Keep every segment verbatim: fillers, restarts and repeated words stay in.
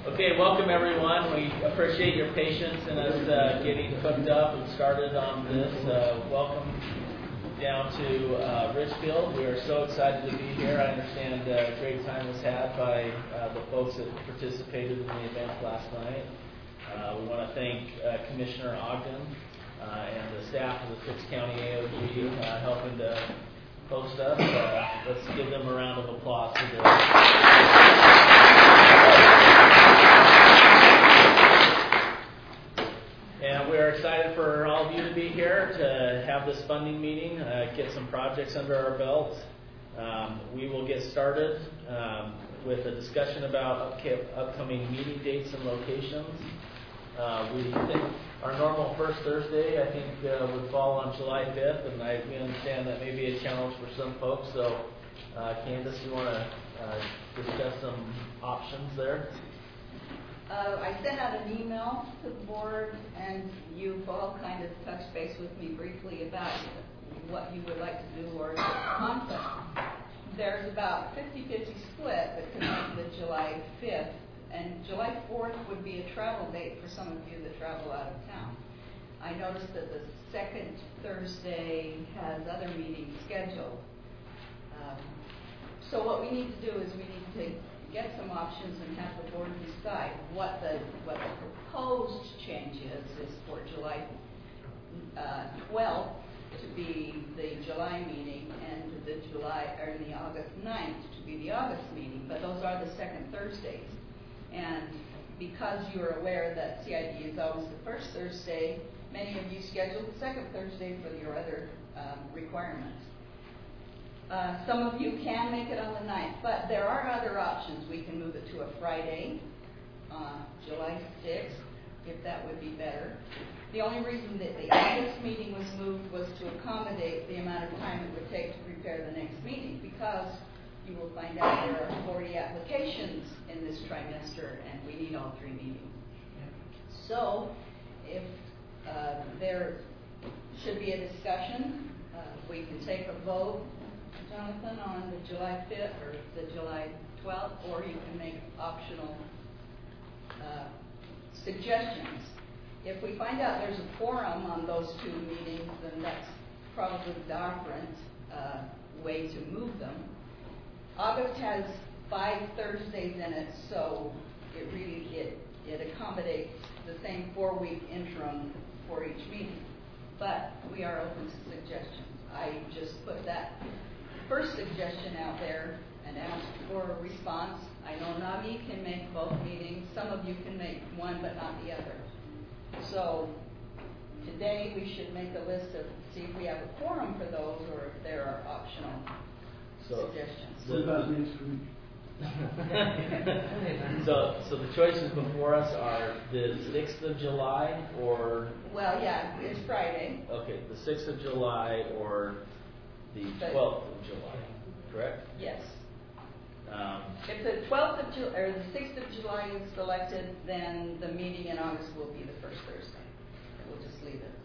Okay, welcome everyone. We appreciate your patience in us uh, getting hooked up and started on this. Uh, welcome down to uh, Richfield. We are so excited to be here. I understand a uh, great time was had by uh, the folks that participated in the event last night. Uh, we want to thank uh, Commissioner Ogden uh, and the staff of the Six County A O G uh, helping to host us. Uh, let's give them a round of applause for this. And we're excited for all of you to be here to have this funding meeting, uh, get some projects under our belt. Um, we will get started um, with a discussion about up- upcoming meeting dates and locations. Uh, we think our normal first Thursday, I think, uh, would fall on July fifth, and I we understand that may be a challenge for some folks. So, uh, Candace, you want to uh, discuss some options there? Uh, I sent out an email to the board, and you've all kind of touched base with me briefly about what you would like to do or the conflict. There's about fifty-fifty split that could make the July fifth, and July fourth would be a travel date for some of you that travel out of town. I noticed that the second Thursday has other meetings scheduled. Um, so what we need to do is we need to get some options and have the board decide what the what the proposed change is is for July uh, twelfth to be the July meeting and the July or the August ninth to be the August meeting, but those are the second Thursdays. And because you're aware that C I D is always the first Thursday, many of you scheduled the second Thursday for your other um, requirements. Uh, some of you can make it on the ninth, but there are other options. We can move it to a Friday, uh, July sixth, if that would be better. The only reason that the August meeting was moved was to accommodate the amount of time it would take to prepare the next meeting, because you will find out there are forty applications in this trimester, and we need all three meetings. So, if uh, there should be a discussion, uh, we can take a vote, Jonathan, on the July fifth or the July twelfth, or you can make optional uh, suggestions. If we find out there's a quorum on those two meetings, then that's probably the different uh, way to move them. August has five Thursdays in it, so it really it, it accommodates the same four-week interim for each meeting. But we are open to suggestions. I just put that first suggestion out there and asked for a response. I know Nami can make both meetings. Some of you can make one but not the other. So today we should make a list of, see if we have a quorum for those or if there are optional so suggestions. What about next week? so, so the choices before us are the sixth of July or... Well, yeah, it's Friday. Okay, the sixth of July or the twelfth of July, correct? Yes. Um, if the twelfth of July or the sixth of July is selected, then the meeting in August will be the first Thursday. We'll just leave it.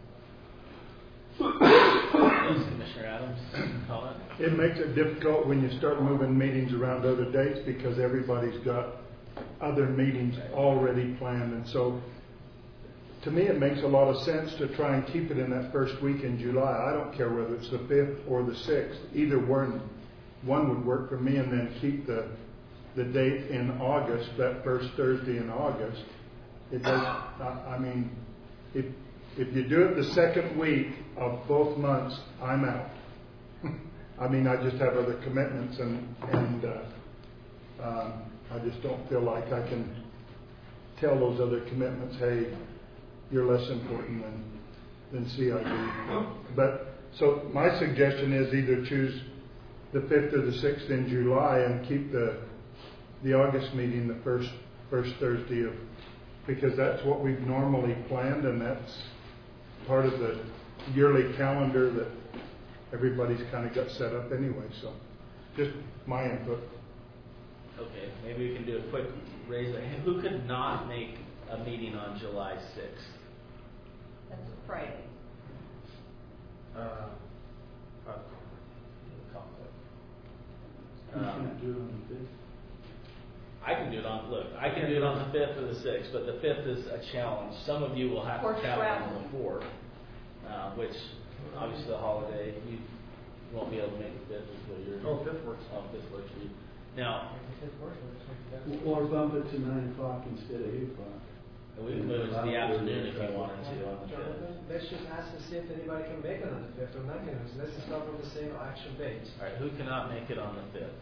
Yes, Commissioner Adams, comment? It makes it difficult when you start moving meetings around other dates because everybody's got other meetings already planned, and so to me it makes a lot of sense to try and keep it in that first week in July. I don't care whether it's the fifth or the sixth. Either one, one would work for me, and then keep the the date in August, that first Thursday in August. It does. I, I mean, if if you do it the second week of both months, I'm out. I mean, I just have other commitments, and and uh, um, I just don't feel like I can tell those other commitments, hey, you're less important than than C I D. But so my suggestion is either choose the fifth or the sixth in July and keep the the August meeting the first first Thursday of, because that's what we've normally planned, and that's part of the yearly calendar that everybody's kind of got set up anyway. So just my input. Okay, maybe we can do a quick raise of hand. Who could not make a meeting on July sixth? That's a Friday. Uh, uh, conflict. You Um, can't do it on the fifth. I can do it on, look, I can do it on the fifth or the sixth, but the fifth is a challenge. Some of you will have For to travel on travel. the fourth, uh, which obviously the holiday, you won't be able to make the fifth is what you're. Oh, fifth works. Oh, fifth works for you. Now, Or bump it to nine o'clock instead of eight o'clock. we can move it to the afternoon if you wanted to on the fifth. Jonathan, let's just ask to see if anybody can make it on the fifth or not. Let's just start with the same action base. All right, who cannot make it on the fifth?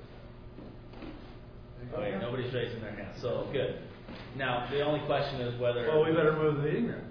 Oh, yeah, nobody's raising their hand, so good. Now, the only question is whether. Well, we better move the meeting then.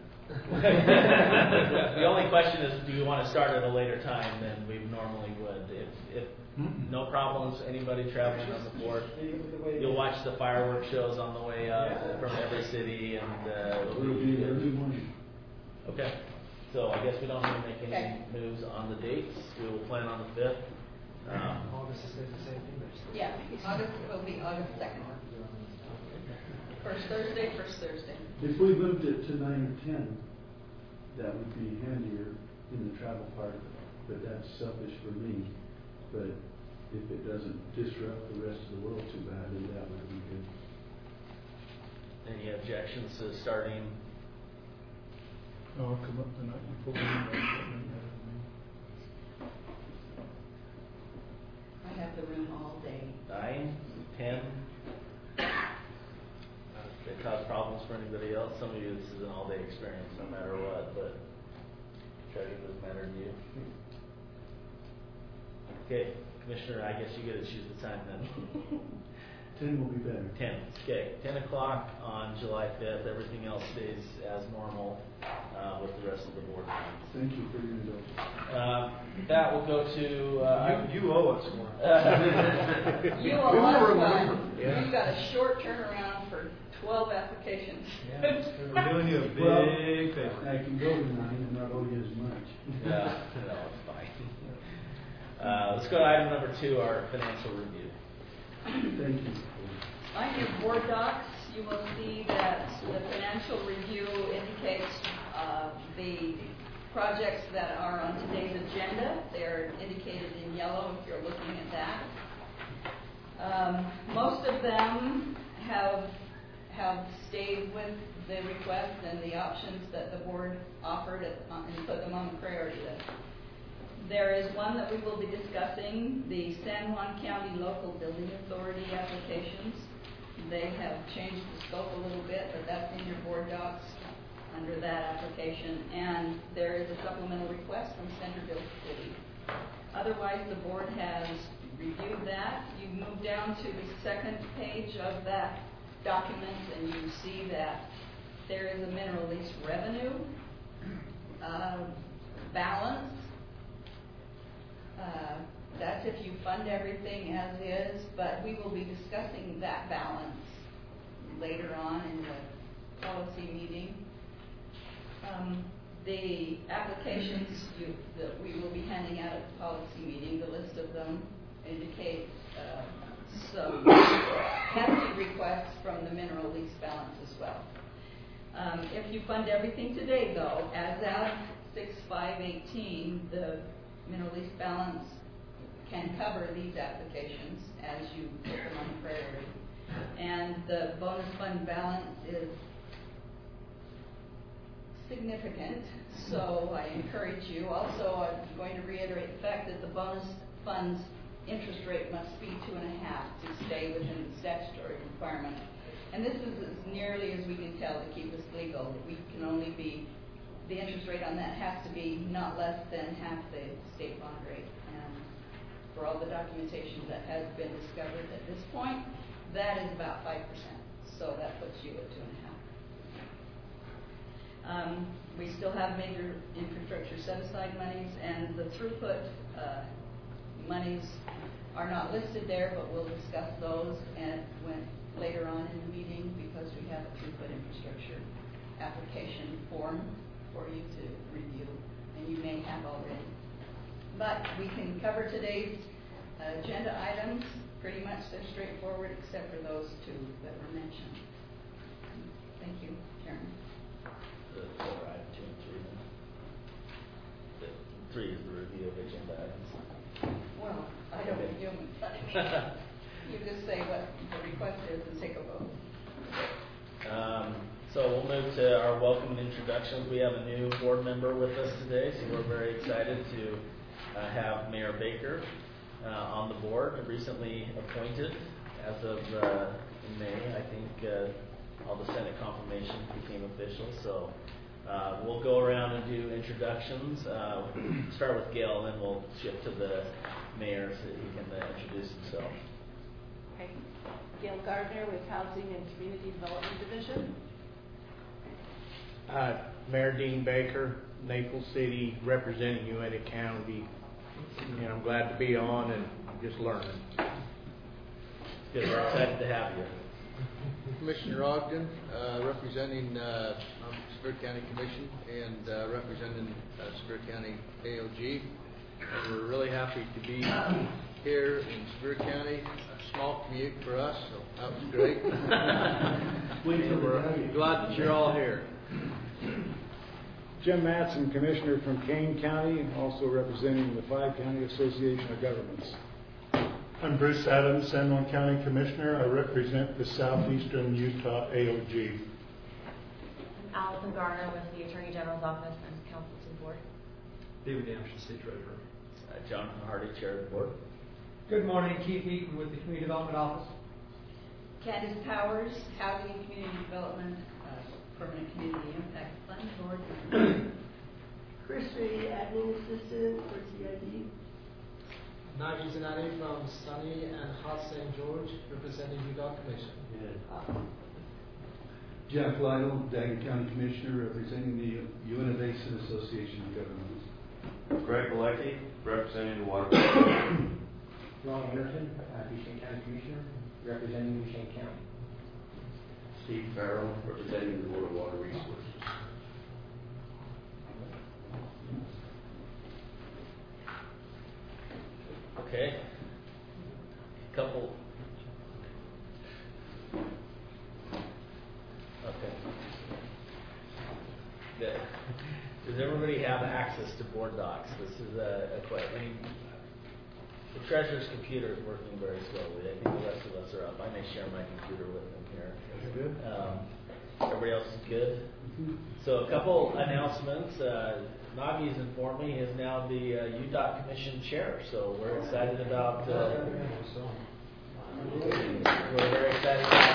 The only question is, do you want to start at a later time than we normally would? If, if no problems, anybody traveling on the fourth, you'll watch the fireworks shows on the way up from every city, and uh, it'll It'll be be early morning. okay. So I guess we don't need to make any Okay. moves on the dates. We will plan on the fifth. Um, August is the same thing. Yeah, August, will be August second. First Thursday, first Thursday. If we moved it to nine or ten, that would be handier in the travel part of it. But that's selfish for me. But if it doesn't disrupt the rest of the world too badly, that would be good. any objections to starting? No, I'll come up the night before. we meet. I have the room all day. Nine, ten? They cause problems for anybody else? Some of you, this is an all-day experience, no matter what, but treasure doesn't matter to you. Okay, Commissioner, I guess you get to choose the time then. Ten will be better. Ten, okay, ten o'clock on July fifth, everything else stays as normal, uh, with the rest of the board. Thank you for your indulgence. Um, that will go to, uh. You, you owe us one. You We owe will us remember. one. Yeah. You've got a short turnaround for twelve applications. Yeah, we're doing you a big Well, favor. I can go to nine and not owe you as much. Yeah, no, it's fine. Uh, let's go to item number two, our financial review. Thank you. On your board docs, you will see that the financial review indicates uh, the projects that are on today's agenda. They're indicated in yellow if you're looking at that. Um, most of them have have stayed with the request and the options that the board offered at, uh, and put them on the priority list. There is one that we will be discussing, the San Juan County Local Building Authority applications. They have changed the scope a little bit, but that's in your board docs under that application. And there is a supplemental request from Centerville City. Otherwise, the board has reviewed that. You move down to the second page of that document and you see that there is a mineral lease revenue uh, balance. Uh, that's if you fund everything as is, but we will be discussing that balance later on in the policy meeting. Um, the applications you, that we will be handing out at the policy meeting, the list of them indicate uh, some hefty requests from the mineral lease balance as well. Um, if you fund everything today, though, as of six five eighteen, the mineral lease balance can cover these applications as you put them on priority. And the bonus fund balance is significant, so I encourage you. Also, I'm going to reiterate the fact that the bonus fund's interest rate must be two and a half to stay within the statutory requirement. And this is as nearly as we can tell to keep us legal. We can only be, the interest rate on that has to be not less than half the state bond rate. And for all the documentation that has been discovered at this point, that is about five percent. So that puts you at two and a half. Um, we still have major infrastructure set-aside monies, and the throughput uh, monies are not listed there, but we'll discuss those and when later on in the meeting because we have a throughput infrastructure application form for you to review, and you may have already. But we can cover today's uh, agenda items. Pretty much they're straightforward except for those two that were mentioned. Thank you, Chairman. The four, item two and three then. The three is the review of agenda items. Well, I don't review them, but I mean, you just say what the request is and take a so we'll move to our welcome and introductions. We have a new board member with us today, so we're very excited to uh, have Mayor Baker uh, on the board, recently appointed as of uh, in May. I think uh, all the Senate confirmations became official, so uh, we'll go around and do introductions. Uh, start with Gail, then we'll shift to the mayor so that he can uh, introduce himself. Okay. Gail Gardner with Housing and Community Development Division. Uh, Mayor Dean Baker, Naples City, representing Uintah County, and I'm glad to be on and just learning. Good, we're excited to have you. Commissioner Ogden, uh, representing uh, um, Sevier County Commission and uh, representing uh, Sevier County A O G. And we're really happy to be here in Sevier County. A small commute for us, so that was great. And we're glad that you're all here. Jim Matson, Commissioner from Kane County, also representing the Five County Association of Governments. I'm Bruce Adams, San Juan County Commissioner. I represent the Southeastern Utah A O G. Allison Garner with the Attorney General's Office and Council to the Board. David Damson, State Treasurer. Uh, Jonathan Hardy, Chair of the Board. Good morning, Keith Eaton with the Community Development Office. Candace Powers, Housing and Community Development, uh, Permanent Community Impact Fund Board. Chris Ray, Admin Assistant for C I D. Nagi Zanani from Sunny and Hot Saint George, representing U D O T Commission. Yeah. Jeff Lytle, Daggett County Commissioner, representing the Uintah Basin Association of Governments. Greg Galecki, representing the Water Board. Ron Anderson, uh, Duchesne County Commissioner, representing Duchesne County. Steve Farrell, representing the Board of Water Resources. Okay. Couple. Okay. Good. Does everybody have access to board docs? This is a, a question. I mean, the treasurer's computer is working very slowly. I think the rest of us are up. I may share my computer with them here. Good. Um, everybody else is good? Mm-hmm. So a couple announcements. Uh, Nagi's informed me he is now the uh, U D O T Commission Chair. So we're excited about uh, we're very excited about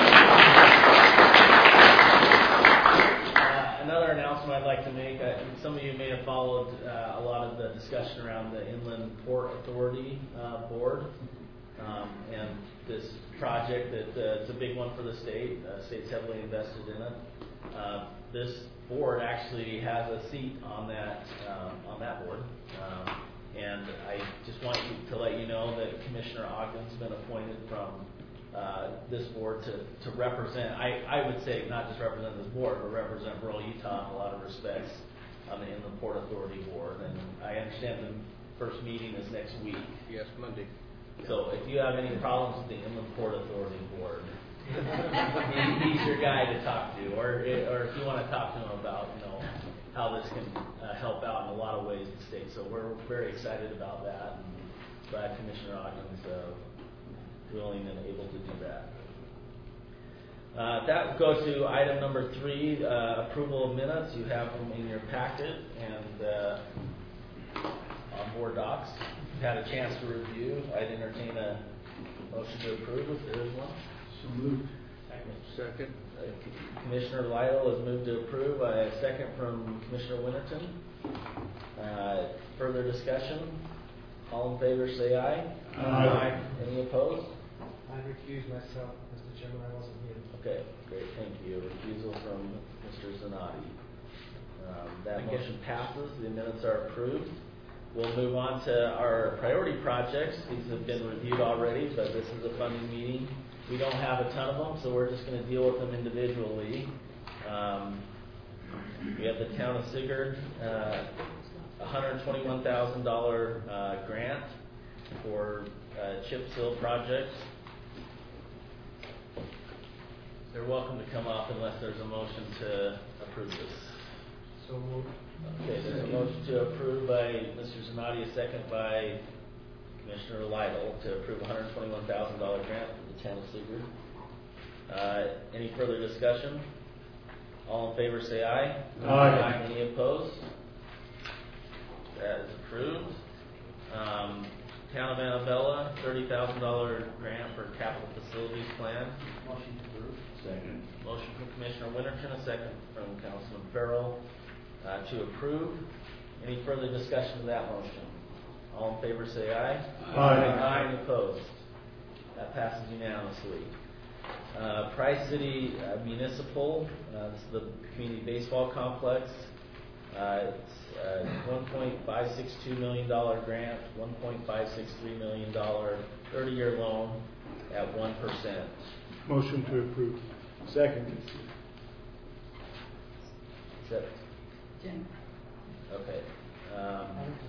uh, another announcement I'd like to make. Uh, some of you may have followed uh, a lot of the discussion around the Inland Port Authority uh, Board um, and this project that uh, it's a big one for the state. Uh, state's heavily invested in it. Uh, this board actually has a seat on that um, on that board, um, and I just want you to let you know that Commissioner Ogden's been appointed from uh, this board to, to represent. I, I would say not just represent this board, but represent rural Utah in a lot of respects on the Inland Port Authority Board. And I understand the first meeting is next week. Yes, Monday. So if you have any problems with the Inland Port Authority Board, he, he's your guy to talk to, or or if you want to talk to him about, you know, how this can uh, help out in a lot of ways in the state. So we're very excited about that, and glad Commissioner Ogden's uh, willing and able to do that. Uh, that goes to item number three, uh, approval of minutes. You have them in your packet and uh, on board docs. You've had a chance to review. I'd entertain a motion to approve if there is one. So moved. Second. Uh, Commissioner Lytle has moved to approve. I have a second from Commissioner Winterton. Uh, further discussion? All in favor say aye. Aye. Aye. Any opposed? I recuse myself, Mister Chairman, I wasn't here. Okay, great, thank you. Refusal from Mister Zanotti. Um, that motion passes. The minutes are approved. We'll move on to our priority projects. These have been reviewed already, but this is a funding meeting. We don't have a ton of them, so we're just going to deal with them individually. Um, we have the Town of Sigurd, uh, one hundred twenty-one thousand dollars uh, grant for uh, chip seal projects. They're welcome to come up unless there's a motion to approve this. So moved. Okay, there's a motion to approve by Mister Zanotti, a second by Commissioner Lytle to approve one hundred twenty-one thousand dollars grant for the Town of Sigurd. Uh, any further discussion? All in favor say aye. Aye. Any opposed? That is approved. Um, Town of Annabella, thirty thousand dollar grant for capital facilities plan. Motion to approve. Second. Motion from Commissioner Winterton, a second from Councilman Farrell uh, to approve. Any further discussion of that motion? All in favor say aye. Aye. Aye. Any opposed? That passes unanimously. Uh, Price City uh, Municipal, uh, this is the community baseball complex. Uh, it's uh, one point five six two million dollar grant, one point five six three million dollar thirty year loan at one percent. Motion to approve. Second. Is that Jim? okay? Um,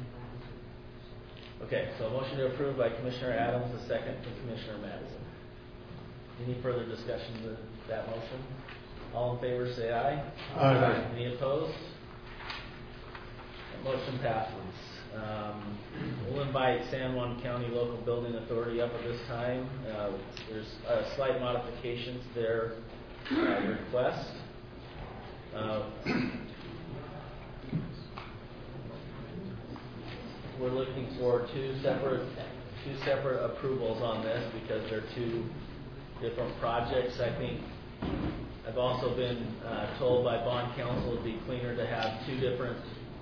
okay, so a motion to approve by Commissioner Adams, a second from Commissioner Madison. Any further discussion of that motion? All in favor say aye. Aye. Any opposed? That motion passes. Um, we'll invite San Juan County Local Building Authority up at this time. Uh, there's a slight modifications to their uh, request. Uh, we're looking for two separate two separate approvals on this because they're two different projects. I think I've also been uh, told by bond counsel it'd be cleaner to have two different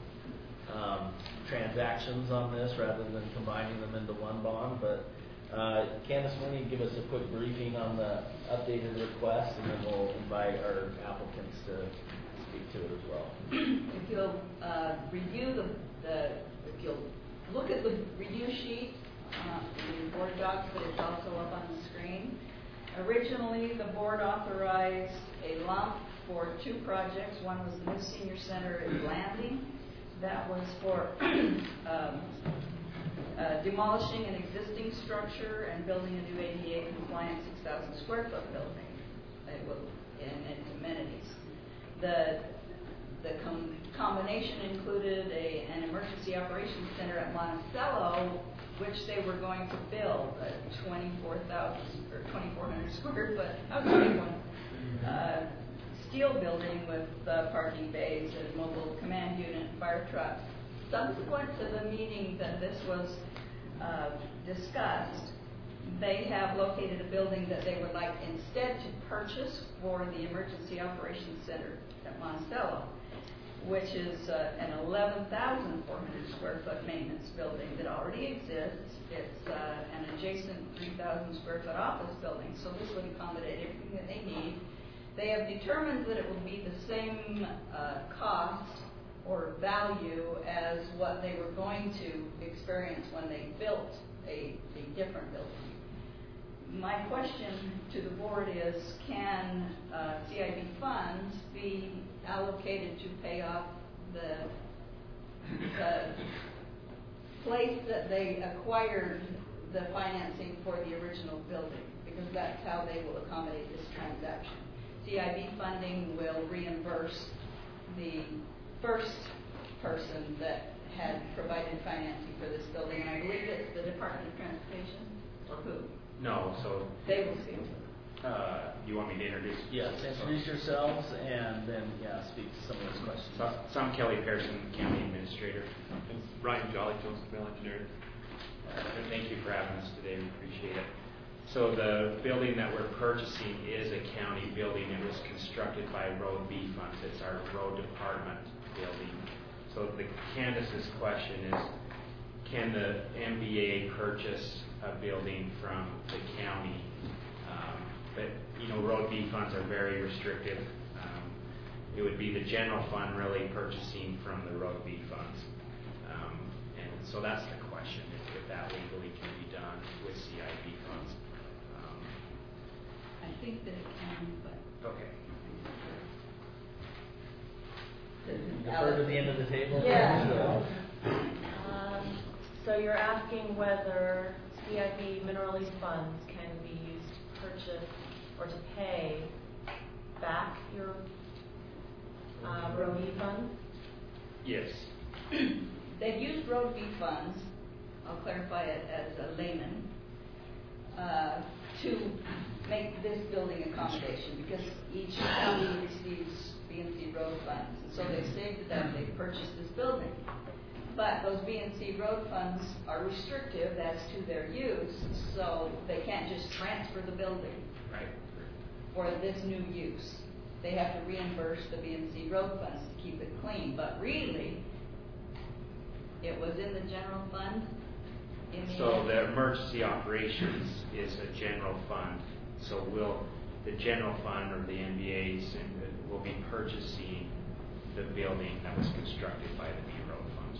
um, transactions on this rather than combining them into one bond. But uh, Candace, why don't you give us a quick briefing on the updated request, and then we'll invite our applicants to speak to it as well. If you'll uh, review the, the, if you'll look at the review sheet uh, in the board docs, but it's also up on the screen. Originally, the board authorized a lump for two projects. One was the new senior center at Landing. That was for um, uh, demolishing an existing structure and building a new A D A compliant six thousand square foot building it will, and its amenities. The The com combination included a, an emergency operations center at Monticello, which they were going to build a twenty-four thousand or twenty-four hundred square foot, that was a big one, uh, steel building with uh, parking bays and mobile command unit and fire trucks. Subsequent to the meeting that this was uh, discussed, they have located a building that they would like instead to purchase for the emergency operations center at Monticello, which is uh, an eleven thousand four hundred square foot maintenance building that already exists. It's uh, an adjacent three thousand square foot office building, so this would accommodate everything that they need. They have determined that it will be the same uh, cost or value as what they were going to experience when they built a, a different building. My question to the board is, can uh, C I B funds be allocated to pay off the, the place that they acquired the financing for the original building? Because that's how they will accommodate this transaction. C I B funding will reimburse the first person that had provided financing for this building, and I believe it's the Department of Transportation, or who? No, so They will speak. uh, you want me to introduce? Yes, introduce yourselves and then yeah, speak to some of those questions. So, so I'm Kelly Pearson, County Administrator. Ryan Jolly, Joseph Bell Engineering. Uh, thank you for having us today. We appreciate it. So the building that we're purchasing is a county building. It was constructed by Road B funds. It's our road department building. So the Candace's question is, can the M B A purchase a building from the county? Um, but you know, Road B funds are very restrictive. Um, it would be the general fund really purchasing from the Road B funds. Um, and so that's the question, if, if that legally can be done with C I B funds. Um, I think that it can, but. okay. Defer to the end of the table. Yeah. Um, so you're asking whether C I B mineral lease funds can be used to purchase or to pay back your uh, road B funds? Yes. They've used Road B funds, I'll clarify it as a layman, uh, to make this building accommodation, because each county receives, being So they saved it up, they purchased this building. But those B and C road funds are restrictive as to their use, so they can't just transfer the building Right. for this new use. They have to reimburse the B and C road funds to keep it clean, but really, it was in the general fund? In the So the emergency operations is a general fund. So will the general fund or the N B As will be purchasing the building that was constructed by the B road funds.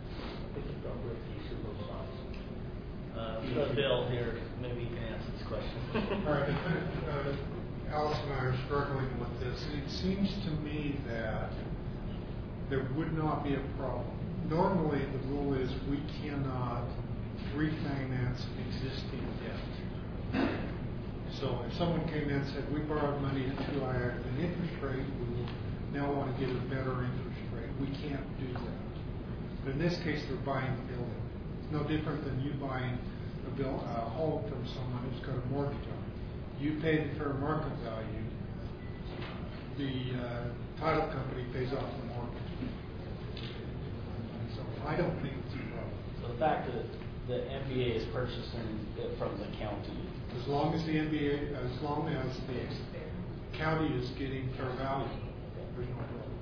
Uh, we've got Bill here, maybe he can answer this question. All right, uh, Alice and I are struggling with this. It seems to me that there would not be a problem. Normally, the rule is we cannot refinance existing debt. So if someone came in and said, we borrowed money at two I at an interest rate, we will now want to get a better interest rate. We can't do that. But in this case, they're buying the building. It's no different than you buying a, bill, a home from someone who's got a mortgage on it. You pay the fair market value. The uh, title company pays off the mortgage. So I don't think it's a problem. So the fact that the N B A is purchasing it from the county. As long as the N B A, as long as the county is getting fair value, there's no problem.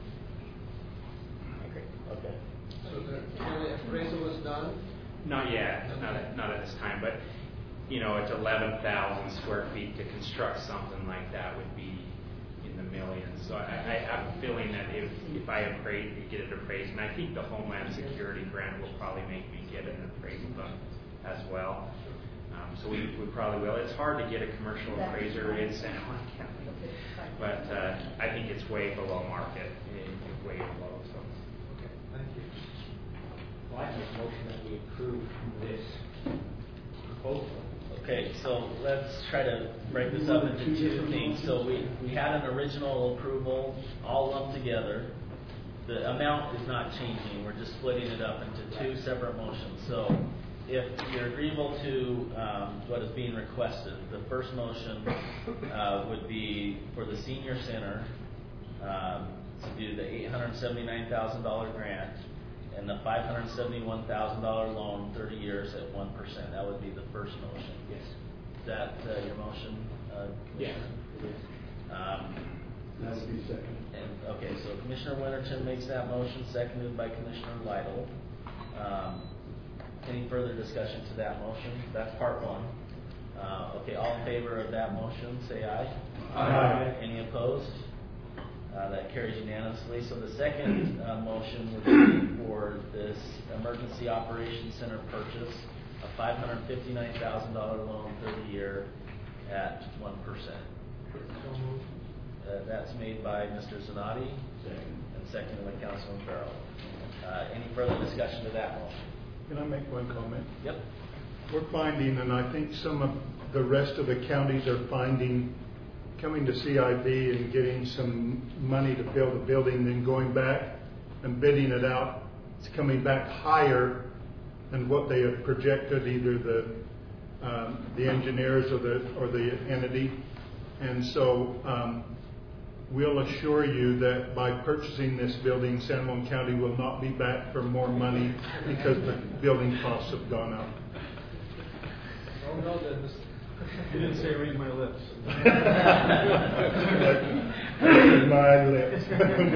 Okay. So the appraisal was done? Not yet, not at, not at this time, but, you know, it's eleven thousand square feet to construct something like that would be in the millions. So I, I have a feeling that if, if I appraise, get it appraised, and I think the Homeland Security grant will probably make me get an appraisal done as well. Um, so we, we probably will. It's hard to get a commercial appraiser in San Juan County, but uh, I think it's way below market, it's way below. So. Okay, thank you. Well, I make a motion that we approve this proposal. Okay, so let's try to break this up into two things. So we, we had an original approval all lumped together. The amount is not changing. We're just splitting it up into two separate motions. So if you're agreeable to um, what is being requested, the first motion uh, would be for the senior center um, to do the eight hundred seventy-nine thousand dollars grant and the five hundred seventy-one thousand dollars loan, thirty years at one percent. That would be the first motion. Yes. Is that uh, your motion? Uh, Yes. um, That would be second. and, okay, so Commissioner Winterton makes that motion, seconded by Commissioner Lytle. Um, any further discussion to that motion? That's part one. Uh, okay, all in favor of that motion, say aye. Aye. Any opposed? Uh, that carries unanimously. So the second uh, motion would be for this Emergency Operations Center purchase, a five hundred fifty-nine thousand dollars loan, thirty year at one percent. Uh, that's made by Mister Zanotti and seconded by Councilman Farrell. Uh, any further discussion to that motion? Can I make one comment? Yep. We're finding, and I think some of the rest of the counties are finding, coming to C I B and getting some money to build a building, then going back and bidding it out. It's coming back higher than what they have projected, either the um, the engineers or the or the entity. And so um, we'll assure you that by purchasing this building, San Juan County will not be back for more money because the building costs have gone up. Oh, no, then, Mister You didn't say read my lips. Read my lips.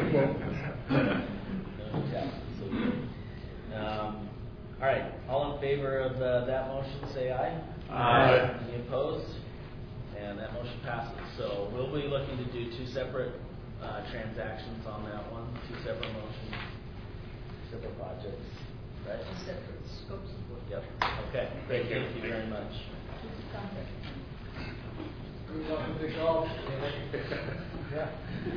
um, all right. All in favor of uh, that motion, say aye. Aye. Any opposed? And that motion passes. So we'll be looking to do two separate uh, transactions on that one, two separate motions, separate projects, right? Two separate scopes of work. Yep. Okay. Great. Thank you very much. Good luck with the golf. Yeah.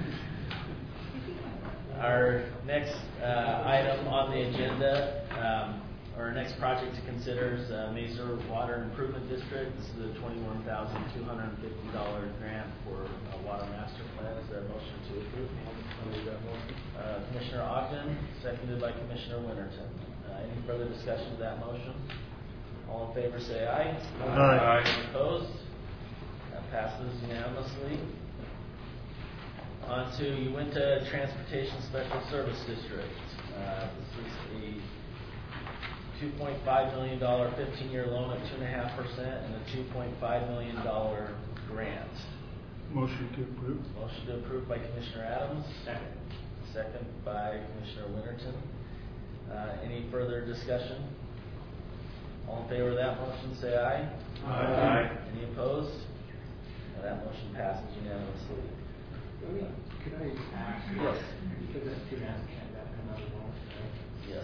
Our next uh, item on the agenda, um, or our next project to consider is uh, Mazer Water Improvement District. This is a twenty-one thousand two hundred fifty dollars grant for a water master plan. Is there a motion to approve? I'll leave that motion. Uh, Commissioner Ogden, seconded by Commissioner Winterton. Uh, any further discussion of that motion? All in favor say aye. Aye. Any opposed? That passes unanimously. on to Uinta Transportation Special Service District. Uh, this is a two point five million dollar fifteen-year loan at two point five percent and a two point five million dollar grant. Motion to approve. Motion to approve by Commissioner Adams. Second. Second by Commissioner Winterton. Uh, any further discussion? All in favor of that motion, say aye. Aye. Any opposed? And that motion passes unanimously. Let me, could I ask? Yes. Because that's two and a half percent, that another loan, right? Yes.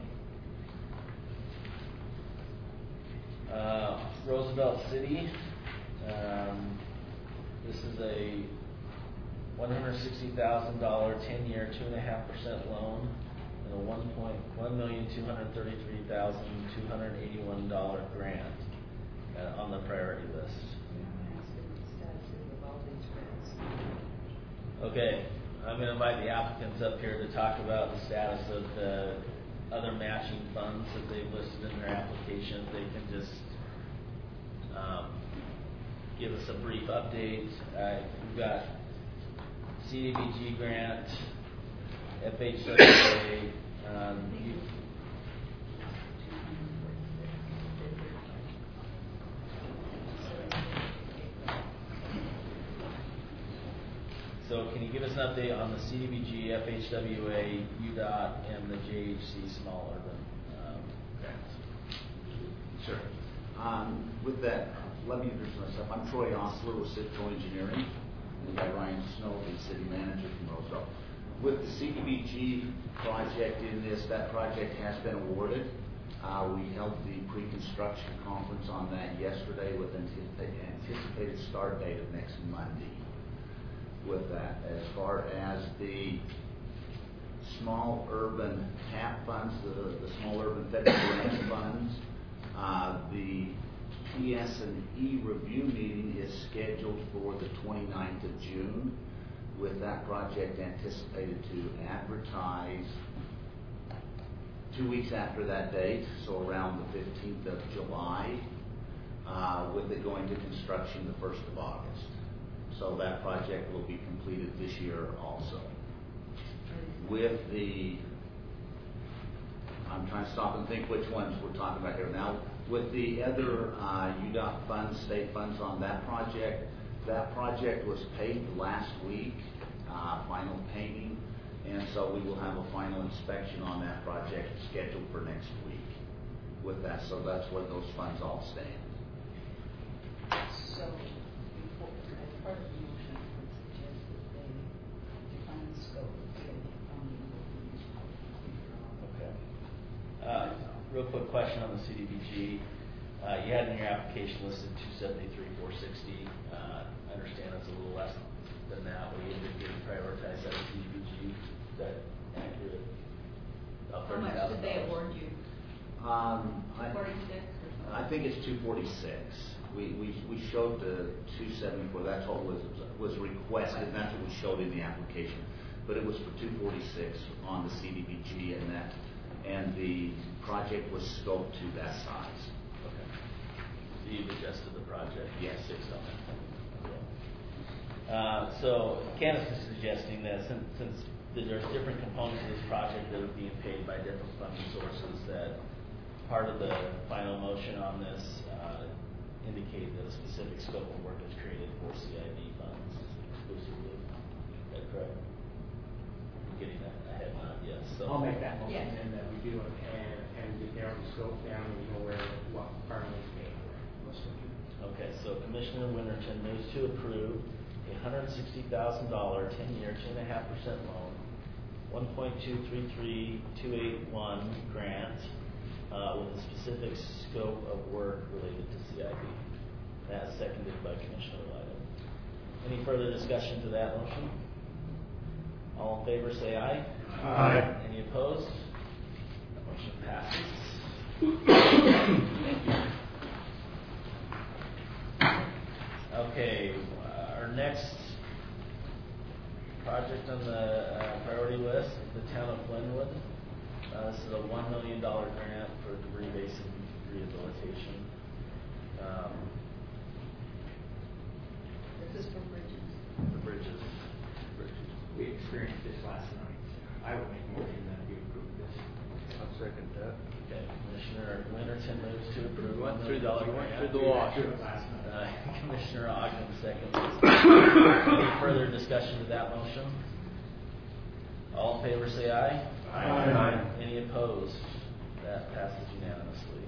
Uh, Roosevelt City. Um, this is a one hundred sixty thousand dollar ten-year, two and a half percent loan, and a one point one million two hundred thirty-three thousand two hundred eighty-one dollar grant uh, on the priority list. Okay, I'm going to invite the applicants up here to talk about the status of the other matching funds that they've listed in their application. They can just um, give us a brief update. Uh, we've got C D B G grant, F H W A, um, you, so can you give us an update on the C D B G, F H W A, U D O T, and the J H C small urban um, grants? Sure. Um, with that, let me introduce myself. I'm Troy Osler with Citco Engineering. We've got Ryan Snow, the city manager from Roosevelt. With the C D B G project in this, that project has been awarded. Uh, we held the pre-construction conference on that yesterday with an anticipated start date of next Monday. With that, as far as the small urban TAP funds, the, the small urban federal grant funds, uh, the P S and E review meeting is scheduled for the twenty-ninth of June, with that project anticipated to advertise two weeks after that date, so around the fifteenth of July, uh, with it going to construction the first of August. So that project will be completed this year also. With the, I'm trying to stop and think which ones we're talking about here now. With the other uh, U D O T funds, state funds on that project, that project was paid last week, uh, final painting, and so we will have a final inspection on that project scheduled for next week with that. So that's where those funds all stand. So, before, as part of the motion, I would suggest that they define the scope of the funding. Okay. Uh, real quick question on the C D B G. Uh, you had in your application listed two seventy-three, four sixty. Uh, I understand it's a little less than that. We indicated prioritize that C D B G. Is that accurate? How much did they award you? Um, I, forty-six? I think it's two forty-six. We, we, we showed the two seventy-four. That's what was was requested, and that's what we showed in the application. But it was for two forty-six on the C D B G, and that and the project was scoped to that size. Okay. So you've adjusted the project? Yes. Six on it. Okay. Uh, so Candace is suggesting that since, since there's different components of this project that are being paid by different funding sources, that part of the final motion on this uh, indicate that a specific scope of work is created for C I D funds exclusively. Is that correct? I'm getting that ahead now, yes. So I'll make that motion, Yes. and that we do it, and, and we narrow the scope down, and we know where, what department is paying for it. Okay, so Commissioner Winterton moves to approve a one hundred sixty thousand dollar ten-year, two and a half percent loan, one point two three three two eight one grant uh, with a specific scope of work related to C I B. That's seconded by Commissioner Lytle. Any further discussion to that motion? All in favor, say aye. Aye. Any opposed? That motion passes. Thank you. Okay, uh, our next project on the uh, priority list is the town of Glenwood. Uh, this is a one million dollar grant for debris basin rehabilitation. Um, This is for bridges. the bridges. bridges. we experienced this last night. I would make a motion that we approve this. I'll second that. Okay, Commissioner Winterton moves to approve We one went million through the- dollar we went grant. through the wash. Uh, Commissioner Ogden seconds. Any further discussion to that motion? All in favor say aye. Aye. Aye. Any opposed? That passes unanimously.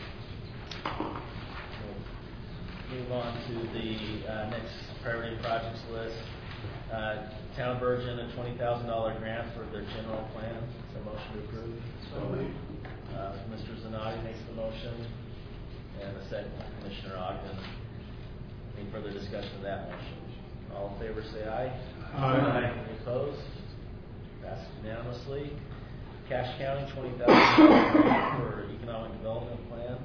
We'll move on to the uh, next priority projects list. Uh, Town of Virgin, a twenty thousand dollar grant for their general plan. Is there a motion to approve? So moved. Uh, Mister Zanotti makes the motion, and a second from Commissioner Ogden. Any further discussion of that motion? All in favor say aye. Aye. Any opposed? Passes unanimously. Cache County, twenty thousand dollars for economic development plan.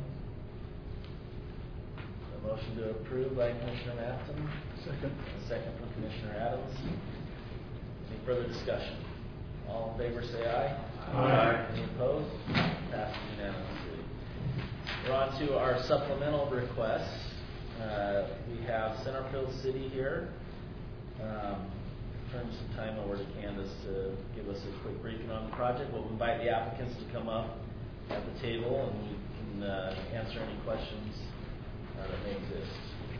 A motion to approve by Commissioner Matson. Second. A second from Commissioner Adams. Any further discussion? All in favor say aye. Aye. Any opposed? Passes unanimously. We're on to our supplemental requests. Uh, we have Centerfield City here. Um, turn some time over to Candace to give us a quick briefing on the project. We'll invite the applicants to come up at the table and we can uh, answer any questions uh, that may exist.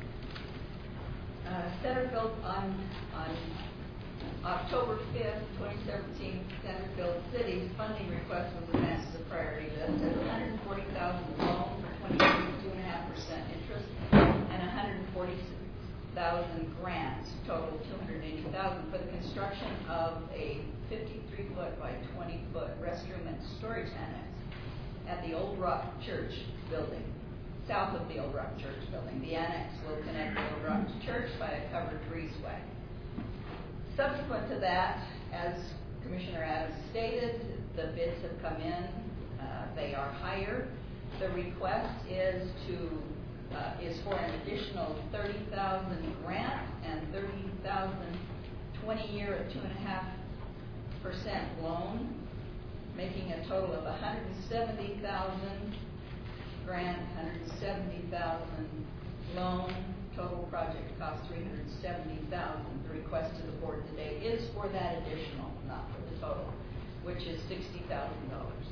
Uh, Centerfield on, on October fifth, twenty seventeen, Centerfield City's funding request was advanced to the priority list at one hundred forty thousand dollars loan for twenty years, two point five percent interest, and one hundred forty thousand dollars grant, total two hundred eighty thousand dollars for the construction of a fifty-three foot by twenty foot restroom and storage annex at the Old Rock Church building, south of the Old Rock Church building. The annex will connect the Old Rock Church by a covered breezeway. Subsequent to that, as Commissioner Adams stated, the bids have come in. Uh, they are higher. The request is to uh, is for an additional thirty thousand dollars grant and thirty thousand dollars twenty year at two and a half percent loan, making a total of one hundred seventy thousand dollars grant, one hundred seventy thousand dollars loan. Total project cost three hundred seventy thousand dollars. The request to the board today is for that additional, not for the total, which is sixty thousand dollars.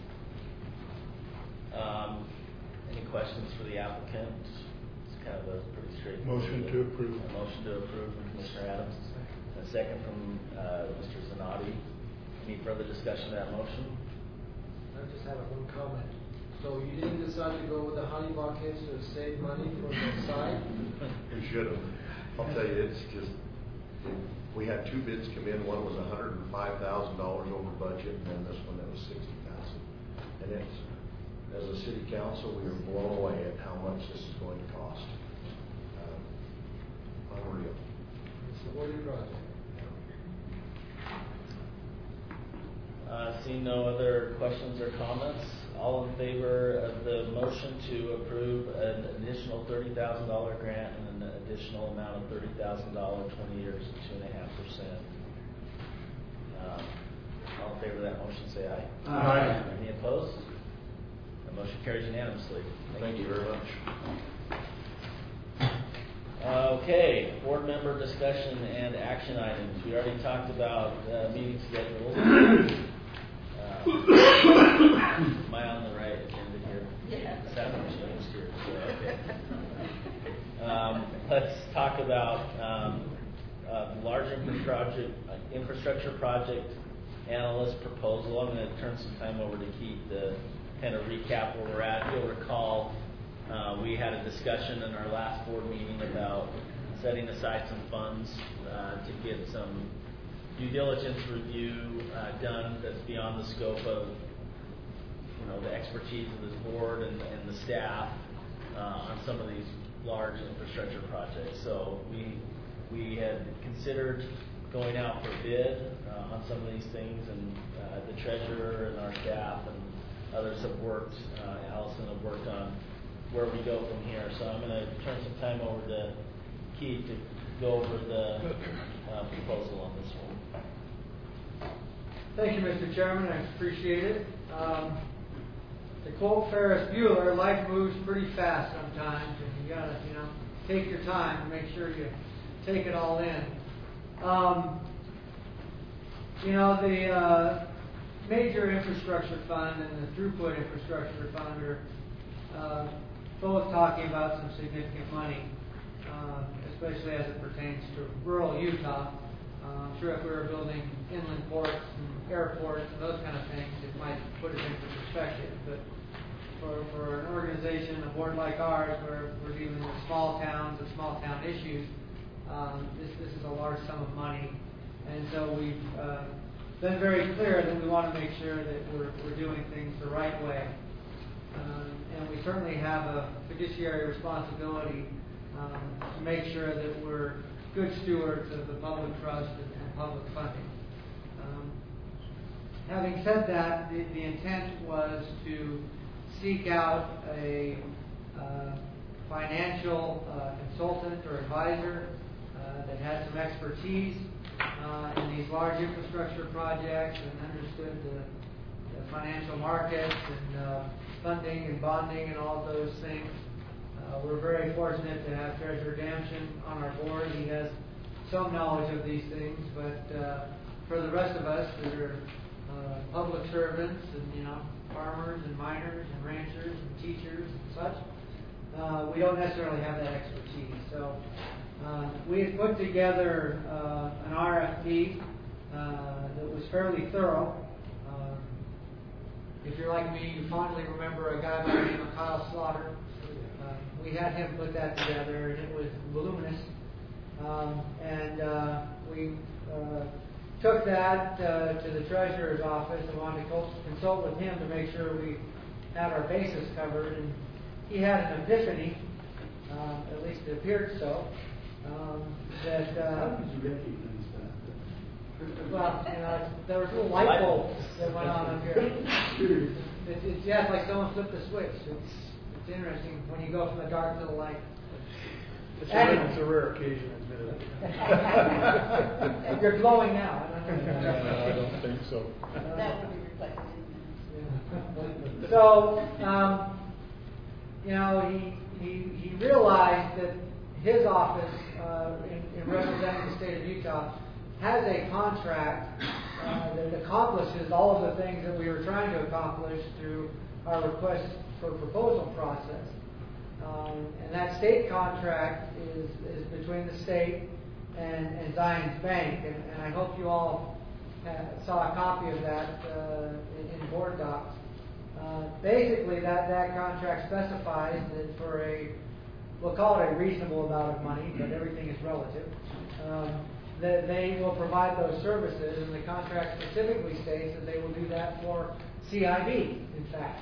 Um, any questions for the applicant? It's kind of a pretty straightforward. Motion to approve. A motion to approve from Commissioner Adams. A second from uh, Mister Zanotti. Any further discussion of that motion? I just have one comment. So you didn't decide to go with the honey buckets to save money for the site? We should have. I'll tell you, it's just, we had two bids come in. One was one hundred five thousand dollars over budget, and then this one that was sixty thousand dollars. And it's, as a city council, we were blown away at how much this is going to cost. Um, unreal. It's a worthy project. Uh, seeing no other questions or comments, all in favor of the motion to approve an additional thirty thousand dollars grant and an additional amount of thirty thousand dollars, twenty years, and two and a half percent. Um, all in favor of that motion, say aye. Aye. Any opposed? The motion carries unanimously. Thank, Thank you very much. Uh, okay, board member discussion and action items. We already talked about uh, meeting schedules. Uh, am I on the right agenda here? Yeah. Seven changes here. So, okay. Um, let's talk about um, uh, large infrastructure uh, infrastructure project analyst proposal. I'm going to turn some time over to Keith to kind of recap where we're at. You'll recall uh, we had a discussion in our last board meeting about setting aside some funds uh, to get some due diligence review uh, done that's beyond the scope of you know the expertise of this board and, and the staff uh, on some of these large infrastructure projects. So we we had considered going out for bid uh, on some of these things, and uh, the treasurer and our staff and others have worked. Uh, Allison have worked on where we go from here. So I'm going to turn some time over to Keith to go over the uh, proposal on this one. Thank you, Mister Chairman. I appreciate it. Um, to quote Ferris Bueller, life moves pretty fast sometimes, and you gotta, you know, take your time and make sure you take it all in. Um, you know, the uh, major infrastructure fund and the throughput infrastructure fund are uh, both talking about some significant money, uh, especially as it pertains to rural Utah. Uh, I'm sure if we were building inland ports and airports and those kind of things, it might put it into perspective. But for, for an organization, a board like ours, where we're dealing with small towns and small town issues, um, this, this is a large sum of money. And so we've uh, been very clear that we want to make sure that we're, we're doing things the right way. Um, and we certainly have a fiduciary responsibility um, to make sure that we're good stewards of the public trust and, and public funding. Um, having said that, the, the intent was to seek out a uh, financial uh, consultant or advisor uh, that had some expertise uh, in these large infrastructure projects and understood the, the financial markets and uh, funding and bonding and all of those things. Uh, we're very fortunate to have Treasurer Damshin on our board. He has some knowledge of these things, but uh, for the rest of us that are uh, public servants and, you know, farmers and miners and ranchers and teachers and such, uh, we don't necessarily have that expertise. So uh, we had put together uh, an R F P uh, that was fairly thorough. Uh, if you're like me, you fondly remember a guy by the name of Kyle Slaughter. Uh, we had him put that together, and it was voluminous. Um, and uh, we uh, took that uh, to the treasurer's office and wanted to consult with him to make sure we had our bases covered. And he had an epiphany, um, at least it appeared so, um, that uh, How did you recognize that? well, you know, there was little light bulbs that went on up here. It, it's yeah, it's like someone flipped a switch. It's it's interesting when you go from the dark to the light. It's, Anyway. a, it's a rare occasion, admittedly. You're glowing now. I don't know. No, I don't think so. That would be reflected in minutes. So, um, you know, he, he, he realized that his office, uh, in, in representing the state of Utah, has a contract uh, that accomplishes all of the things that we were trying to accomplish through our request for proposal process. Um, and that state contract is, is between the state and, and Zions Bank. And, and I hope you all uh, saw a copy of that uh, in, in board docs. Uh, basically, that, that contract specifies that for a, we'll call it a reasonable amount of money, but everything is relative, um, that they will provide those services, and the contract specifically states that they will do that for C I B, in fact,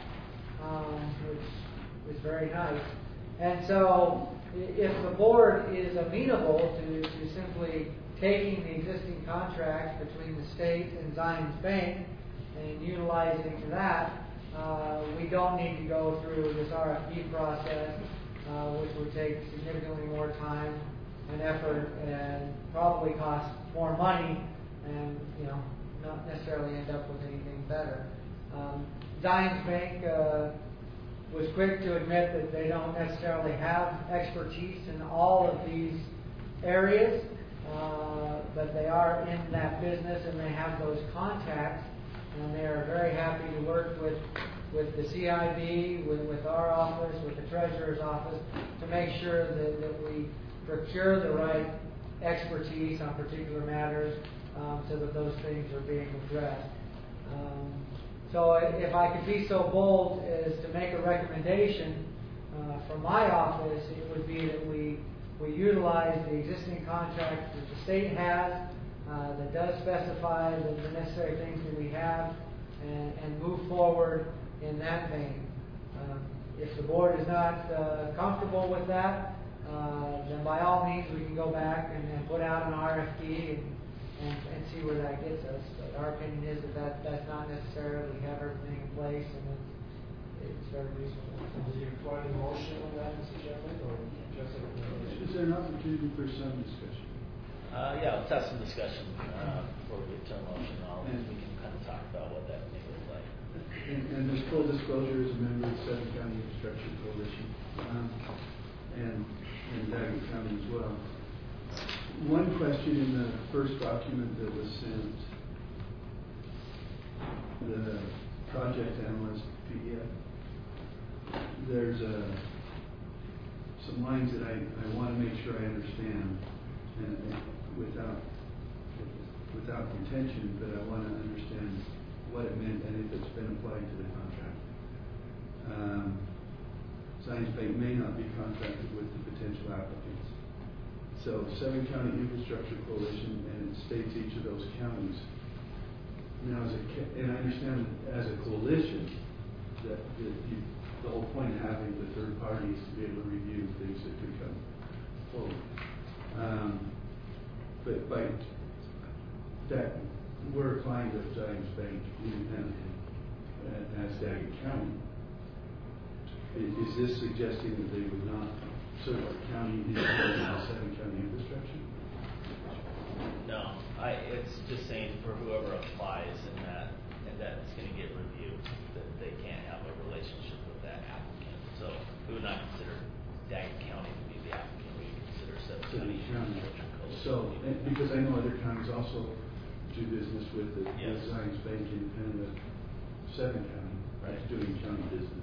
um, which is very nice. And so, if the board is amenable to, to simply taking the existing contract between the state and Zions Bank and utilizing that, uh, we don't need to go through this R F P process, uh, which would take significantly more time and effort and probably cost more money and, you know, not necessarily end up with anything better. Um, Zions Bank uh, was quick to admit that they don't necessarily have expertise in all of these areas, uh, but they are in that business and they have those contacts, and they are very happy to work with, with the C I B, with, with our office, with the Treasurer's office, to make sure that, that we procure the right expertise on particular matters um, so that those things are being addressed. Um, So if I could be so bold as to make a recommendation uh, from my office, it would be that we, we utilize the existing contract that the state has uh, that does specify the, the necessary things that we have and, and move forward in that vein. Um, if the board is not uh, comfortable with that, uh, then by all means we can go back and, and put out an R F P and, and, and see where that gets us. But our opinion is that, that that's not necessarily have everything in place, and it's, it's very reasonable. Do you require a motion on that, Mister Chairman, or just a recommendation? Is there an opportunity for some discussion? Uh, yeah, let's have some discussion uh, before we get to a motion. I'll, we can kind of talk about what that may look like. And, and there's full disclosure as a member of the Southern County Infrastructure Coalition, um, and, and Daggett County as well. One question in the first document that was sent the project analyst P D F, there's a, some lines that I, I want to make sure I understand, and, and without without contention, but I want to understand what it meant and if it's been applied to the contract. Um, Zions Bank may not be contracted with the potential applicants. So Seven County Infrastructure Coalition, and it states each of those counties. Now, as a, and I understand as a coalition that, that you, the whole point of having the third parties to be able to review things that could come forward. Um, but by that, we're a client of Zions Bank independently uh, as Daggett County. Is, is this suggesting that they would not serve our county in the Seven County infrastructure? No, I, it's just saying for whoever applies and that, and that it's gonna get reviewed, that they can't have a relationship with that applicant. So we would not consider Daggett County to be the applicant, we would consider Seven County Infrastructure Coalition. So, and because I know other counties also do business with the Yes. with Zions Bank independent of Seven County, Right. doing county business.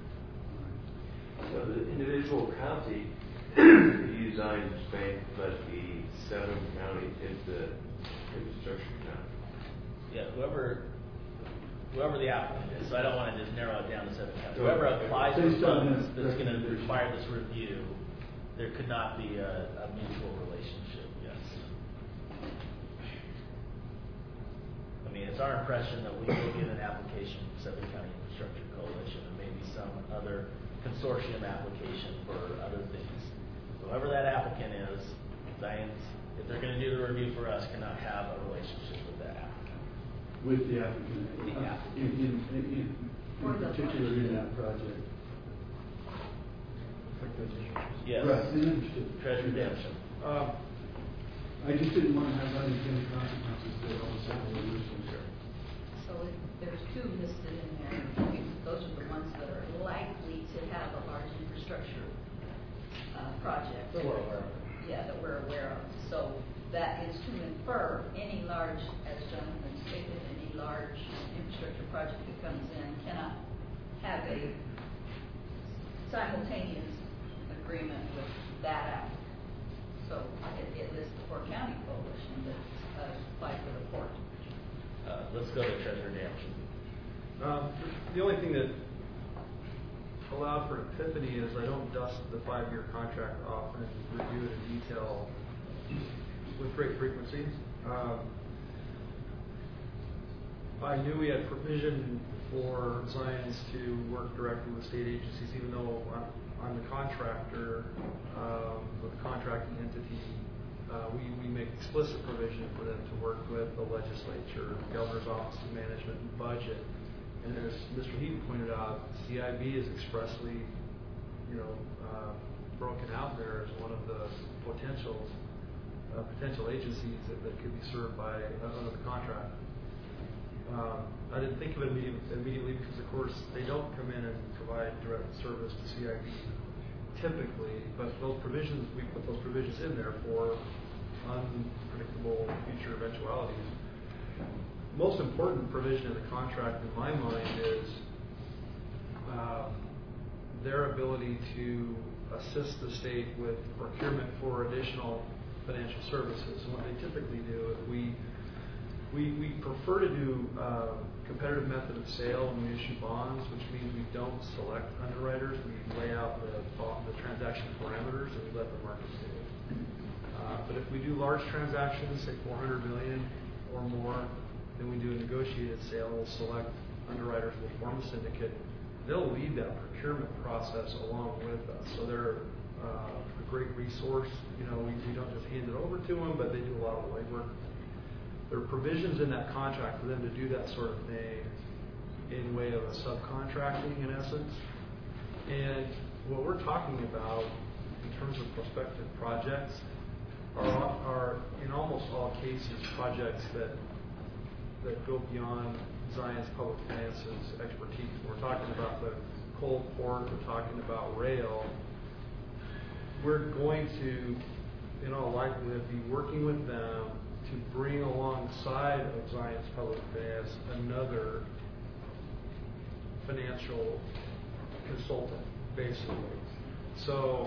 So the individual county use Zions Bank, but the Seven County is the infrastructure county. Yeah, whoever, whoever the applicant is, so I don't wanna just narrow it down to Seven County. So, Whoever okay. applies for Based on funds this that's gonna recommendation. require this review, there could not be a, a mutual relationship, yes. I mean, it's our impression that we will get an application from Seven County Infrastructure Coalition and maybe some other consortium application for other things. Whoever that applicant is, Zions, if they're gonna do the review for us, cannot have a relationship with that applicant. With the applicant, The uh, applicant. in, in, in, in, in particular in that project. Yes. Right, and understood. Treasure redemption. Uh, I just didn't want to have unintended consequences that all of a sudden we're losing here. So it- there's two listed in there. Those are the ones that are likely to have a large infrastructure uh, project. That we're aware of. Yeah, that we're aware of. So that is to infer any large, as Jonathan stated, any large infrastructure project that comes in cannot have a simultaneous agreement with that applicant. So it, it lists the Port County Coalition that's uh, applied for the port. Uh, let's go to treasure redemption. Um, the only thing that allowed for epiphany is I don't dust the five-year contract off and review it in detail with great frequency. Um, I knew we had provision for Zions to work directly with state agencies, even though I'm, I'm the contractor um, with the contracting entity. Uh, we, we make explicit provision for them to work with the legislature, the governor's office of management and budget. And as Mister Heaton pointed out, C I B is expressly, you know, uh, broken out there as one of the potential uh, potential agencies that, that could be served by uh, under the contract. Um, I didn't think of it immediately, immediately because, of course, they don't come in and provide direct service to C I B typically, but those provisions, we put those provisions in there for unpredictable future eventualities. Most important provision of the contract in my mind is uh, their ability to assist the state with procurement for additional financial services. And what they typically do is we we, we prefer to do uh, competitive method of sale when we issue bonds, which means we don't select underwriters. We lay out the, the transaction parameters and we let the market do it. Uh, but if we do large transactions, say four hundred million or more, then we do a negotiated sale. We'll select underwriters. We'll form a syndicate. They'll lead that procurement process along with us. So they're uh, a great resource. You know, we, we don't just hand it over to them, but they do a lot of the legwork. There are provisions in that contract for them to do that sort of thing in way of a subcontracting, in essence. And what we're talking about in terms of prospective projects are, are in almost all cases projects that that go beyond Zion's public finances expertise. We're talking about the coal port, we're talking about rail. We're going to, in all likelihood, be working with them to bring alongside of Zion's Public Finance another financial consultant, basically. So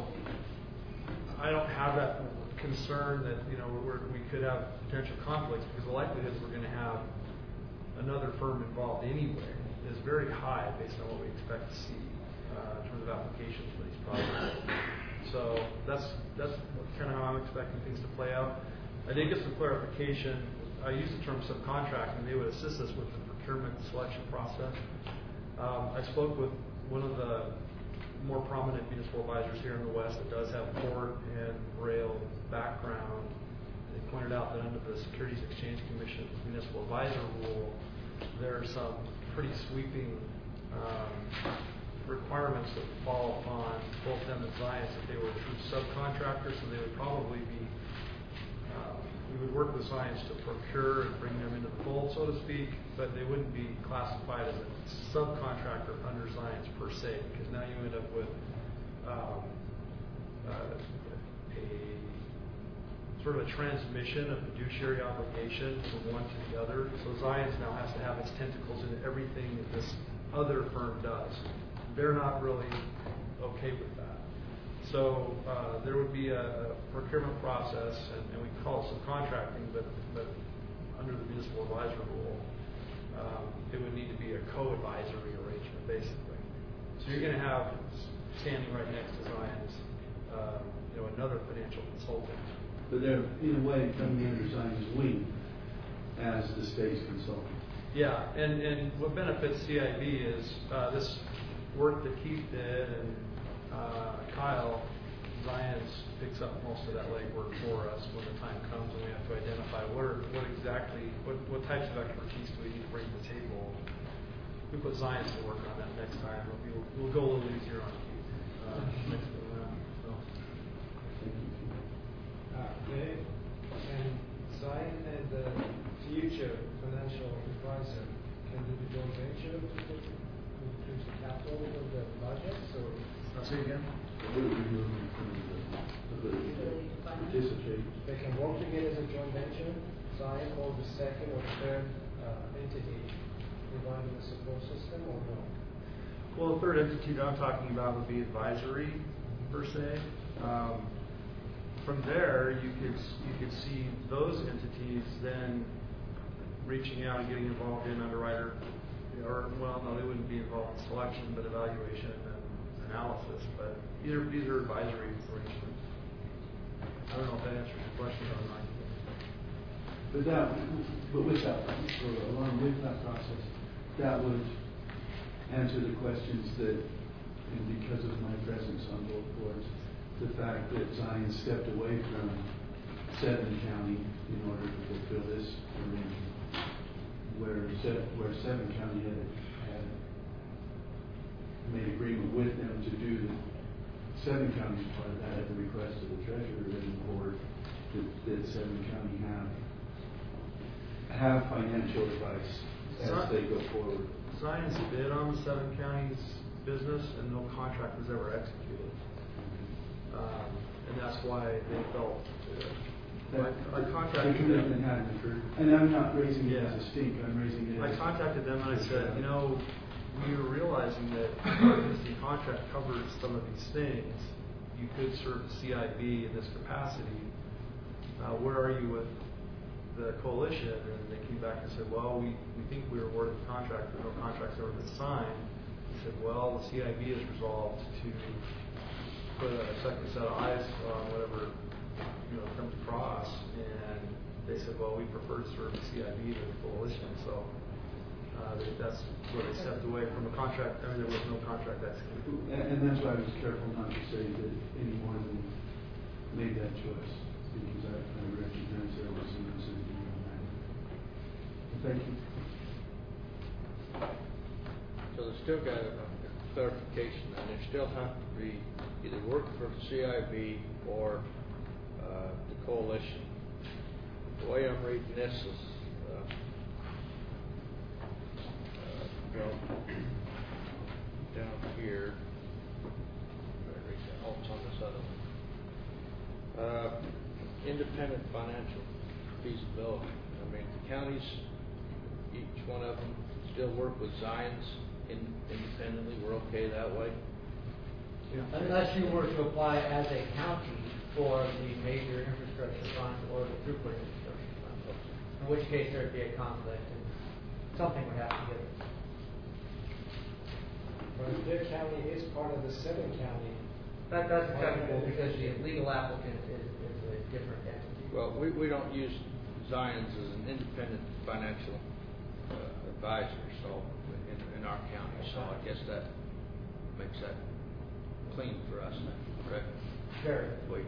I don't have that concern that, you know, we're, we could have potential conflicts, because the likelihood that we're going to have another firm involved anyway is very high based on what we expect to see uh, in terms of applications for these projects. So that's that's kind of how I'm expecting things to play out. I did get some clarification. I used the term subcontracting. They would assist us with the procurement selection process. Um, I spoke with one of the more prominent municipal advisors here in the West that does have port and rail background. They pointed out that under the Securities Exchange Commission municipal advisor rule, there are some pretty sweeping um, requirements that fall upon both them and Zions if they were true subcontractors. So they would probably be, uh, we would work with Zions to procure and bring them into the fold, so to speak, but they wouldn't be classified as a subcontractor under Zions per se, because now you end up with um, uh, a sort of a transmission of fiduciary obligation from one to the other. So Zions now has to have its tentacles into everything that this other firm does. They're not really okay with that. So uh, there would be a, a procurement process, and, and we call it subcontracting, but, but under the municipal advisor rule, um, it would need to be a co-advisory arrangement, basically. So you're going to have, standing right next to Zions, uh, you know, another financial consultant. But they're, in a way, coming under Zion's wing as the state's consultant. Yeah, and, and what benefits C I B is uh, this work that Keith did and uh, Kyle, Zions picks up most of that legwork for us when the time comes and we have to identify what are, what exactly, what, what types of expertise do we need to bring to the table. We put Zions to work on that next time. We'll, be, we'll go a little easier on Keith uh, next time around. So. Okay, and Zion and the future financial advisor can do the joint venture to increase the capital of the budget, so. I'll say again? Participate. They can work together as a joint venture, Zion or the second or third uh, entity providing the support system, or no? Well, the third entity that I'm talking about would be advisory, per se. Um, From there, you could you could see those entities then reaching out and getting involved in underwriter, or well, no, they wouldn't be involved in selection, but evaluation and analysis. But either these are advisory arrangements. I don't know if that answers your question or not. But that, but with that, or along with that process, that would answer the questions that, and because of my presence on both boards, the fact that Zion stepped away from Seven County in order to fulfill this arrangement, where Se- where Seven County had, had made agreement with them to do the Seven County's part of that at the request of the treasurer and the board, that, that Seven County have have financial advice as Zion, they go forward. Zion's bid on the Seven Counties business, and no contract was ever executed. Um, and that's why they felt uh, I, I contacted the commitment them. hadn't occurred. And I'm not raising it Yeah. as a stink, I'm raising it I as contacted them and I said, you know, we were realizing that our existing contract covers some of these things. You could serve the C I B in this capacity. Uh, where are you with the coalition? And they came back and said, well, we, we think we were awarded the contract, but no contract's ever been signed. They said, well, the C I B has resolved to put a second set of eyes on whatever, you know, comes across, and they said, well, we prefer to serve the C I B than the coalition, so uh, they, that's where they stepped away from a contract. I mean, there was no contract executed. And, and that's why I was careful not to say that any one of them made that choice, because I, I recognize there was some uncertainty on that. Thank you. So there's still got a, a clarification, and there still have to be either work for the C I B or uh, the coalition. The way I'm reading this is, uh, uh, well, down here, I read that, oh, it's on this other one. Uh, independent financial feasibility. I mean, the counties, each one of them still work with Zions in, independently. We're okay that way. Unless you were to apply as a county for the major infrastructure fund or the throughput infrastructure fund, in which case there would be a conflict and something would have to give it. But if their county is part of the seven county. That, that's acceptable because the legal applicant is, is a different entity. Well, we, we don't use Zions as an independent financial uh, advisor, so in, in our county, so I guess that makes that clean for us then, correct? Sure. Wait.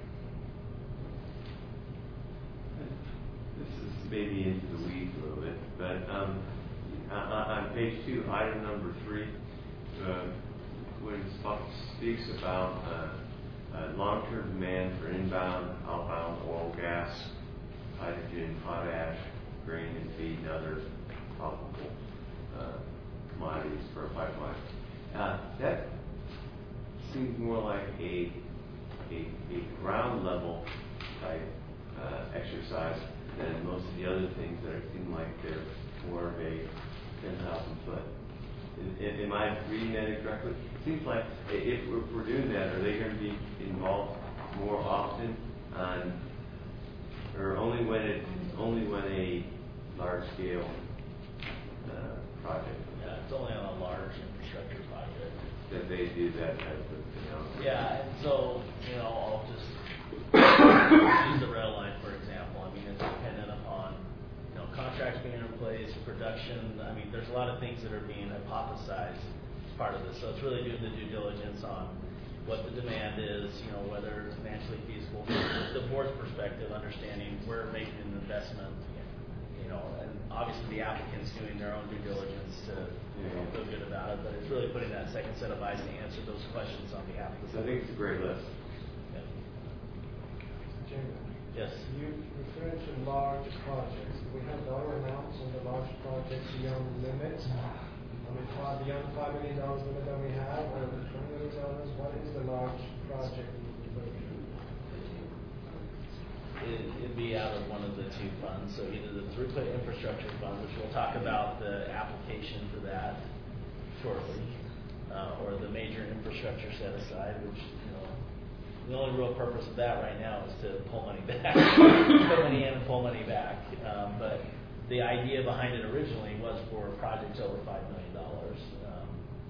This is maybe into the weeds a little bit, but um, on, on page two, item number three, uh, when it speaks about uh, uh, long-term demand for inbound, outbound oil, gas, hydrogen, potash, grain and feed, and other probable uh, commodities for a pipeline. Uh, that seems more like a a, a ground level type uh, exercise than most of the other things that seem like they're more of a ten thousand foot. Is, am I reading that correctly? It seems like if we're, if we're doing that, are they going to be involved more often on, or only when it only when a large scale uh, project? Yeah, it's only on a large infrastructure project that they do that type of, you know. Yeah, and so, you know, I'll just use the rail line, for example. I mean, it's dependent upon, you know, contracts being in place, production. I mean, there's a lot of things that are being hypothesized as part of this. So it's really doing the due diligence on what the demand is, you know, whether it's financially feasible from the board's perspective, understanding where we're making an investment, you know, and obviously the applicant's doing their own due diligence to you know, feel good about it, but it's really putting that second set of eyes to answer those questions on behalf of the board. So I think it's a great list. Yeah. Chairman. Yes. You referred to large projects. Do we have dollar amounts on the large projects beyond the limit? I mean, far beyond five million dollars limit that we have, or the twenty million dollars? What is the large project you refer to? It, it'd be out of one of the two funds, so either the throughput infrastructure fund, which we'll talk about the application for that shortly, uh, or the major infrastructure set aside, which, you know, the only real purpose of that right now is to pull money back, put money in and pull money back. Um, but the idea behind it originally was for projects over five million dollars. Um,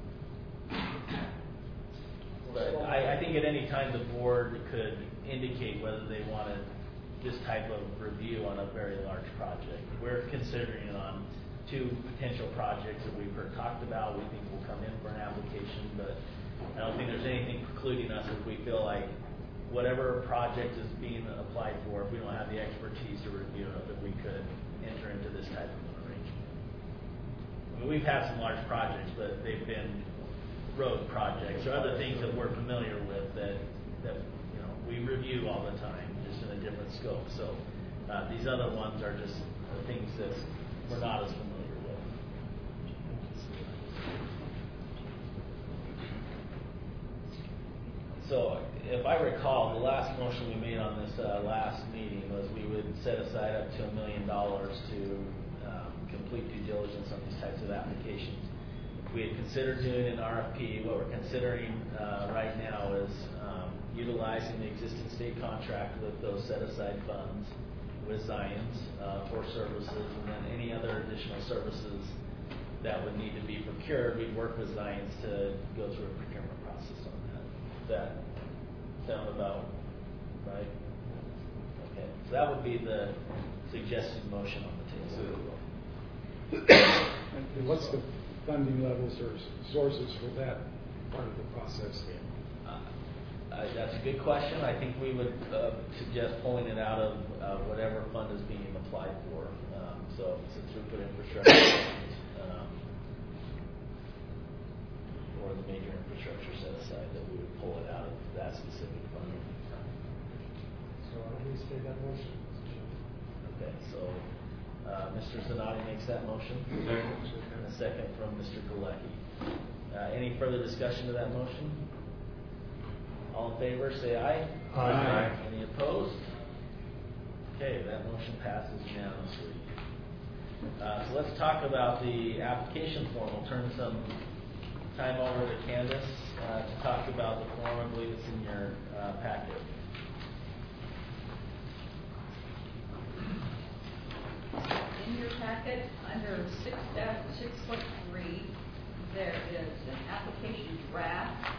but I, I think at any time the board could indicate whether they wanted this type of review on a very large project. We're considering it on two potential projects that we've heard talked about. We think will come in for an application, but I don't think there's anything precluding us if we feel like whatever project is being applied for, if we don't have the expertise to review it, that we could enter into this type of an arrangement. I mean, we've had some large projects, but they've been road projects or other things that we're familiar with that, that you know, we review all the time, just in a different scope. So uh, these other ones are just uh, things that we're not as familiar with. So if I recall, the last motion we made on this uh, last meeting was we would set aside up to a million dollars to um, complete due diligence on these types of applications. We had considered doing an R F P. What we're considering uh, right now is um, utilizing the existing state contract with those set-aside funds with Zions uh, for services, and then any other additional services that would need to be procured, we'd work with Zions to go through a procurement process on that. Does that sound about right? Okay, so that would be the suggested motion on the table. And what's the funding levels or sources for that part of the process? Uh, uh, that's a good question. I think we would uh, suggest pulling it out of uh, whatever fund is being applied for. Um, so if it's a throughput infrastructure um, or the major infrastructure set aside, that we would pull it out of that specific fund. So I restate that motion. Okay, so uh, Mister Zanotti makes that motion. And a second from Mister Galecki. Uh, any further discussion to that motion? All in favor, say aye. Aye. Any opposed? Okay, that motion passes unanimously. Uh, so let's talk about the application form. We'll turn some time over to Candace uh, to talk about the form. I believe it's in your uh, packet. In your packet, under six six point three, there is an application draft.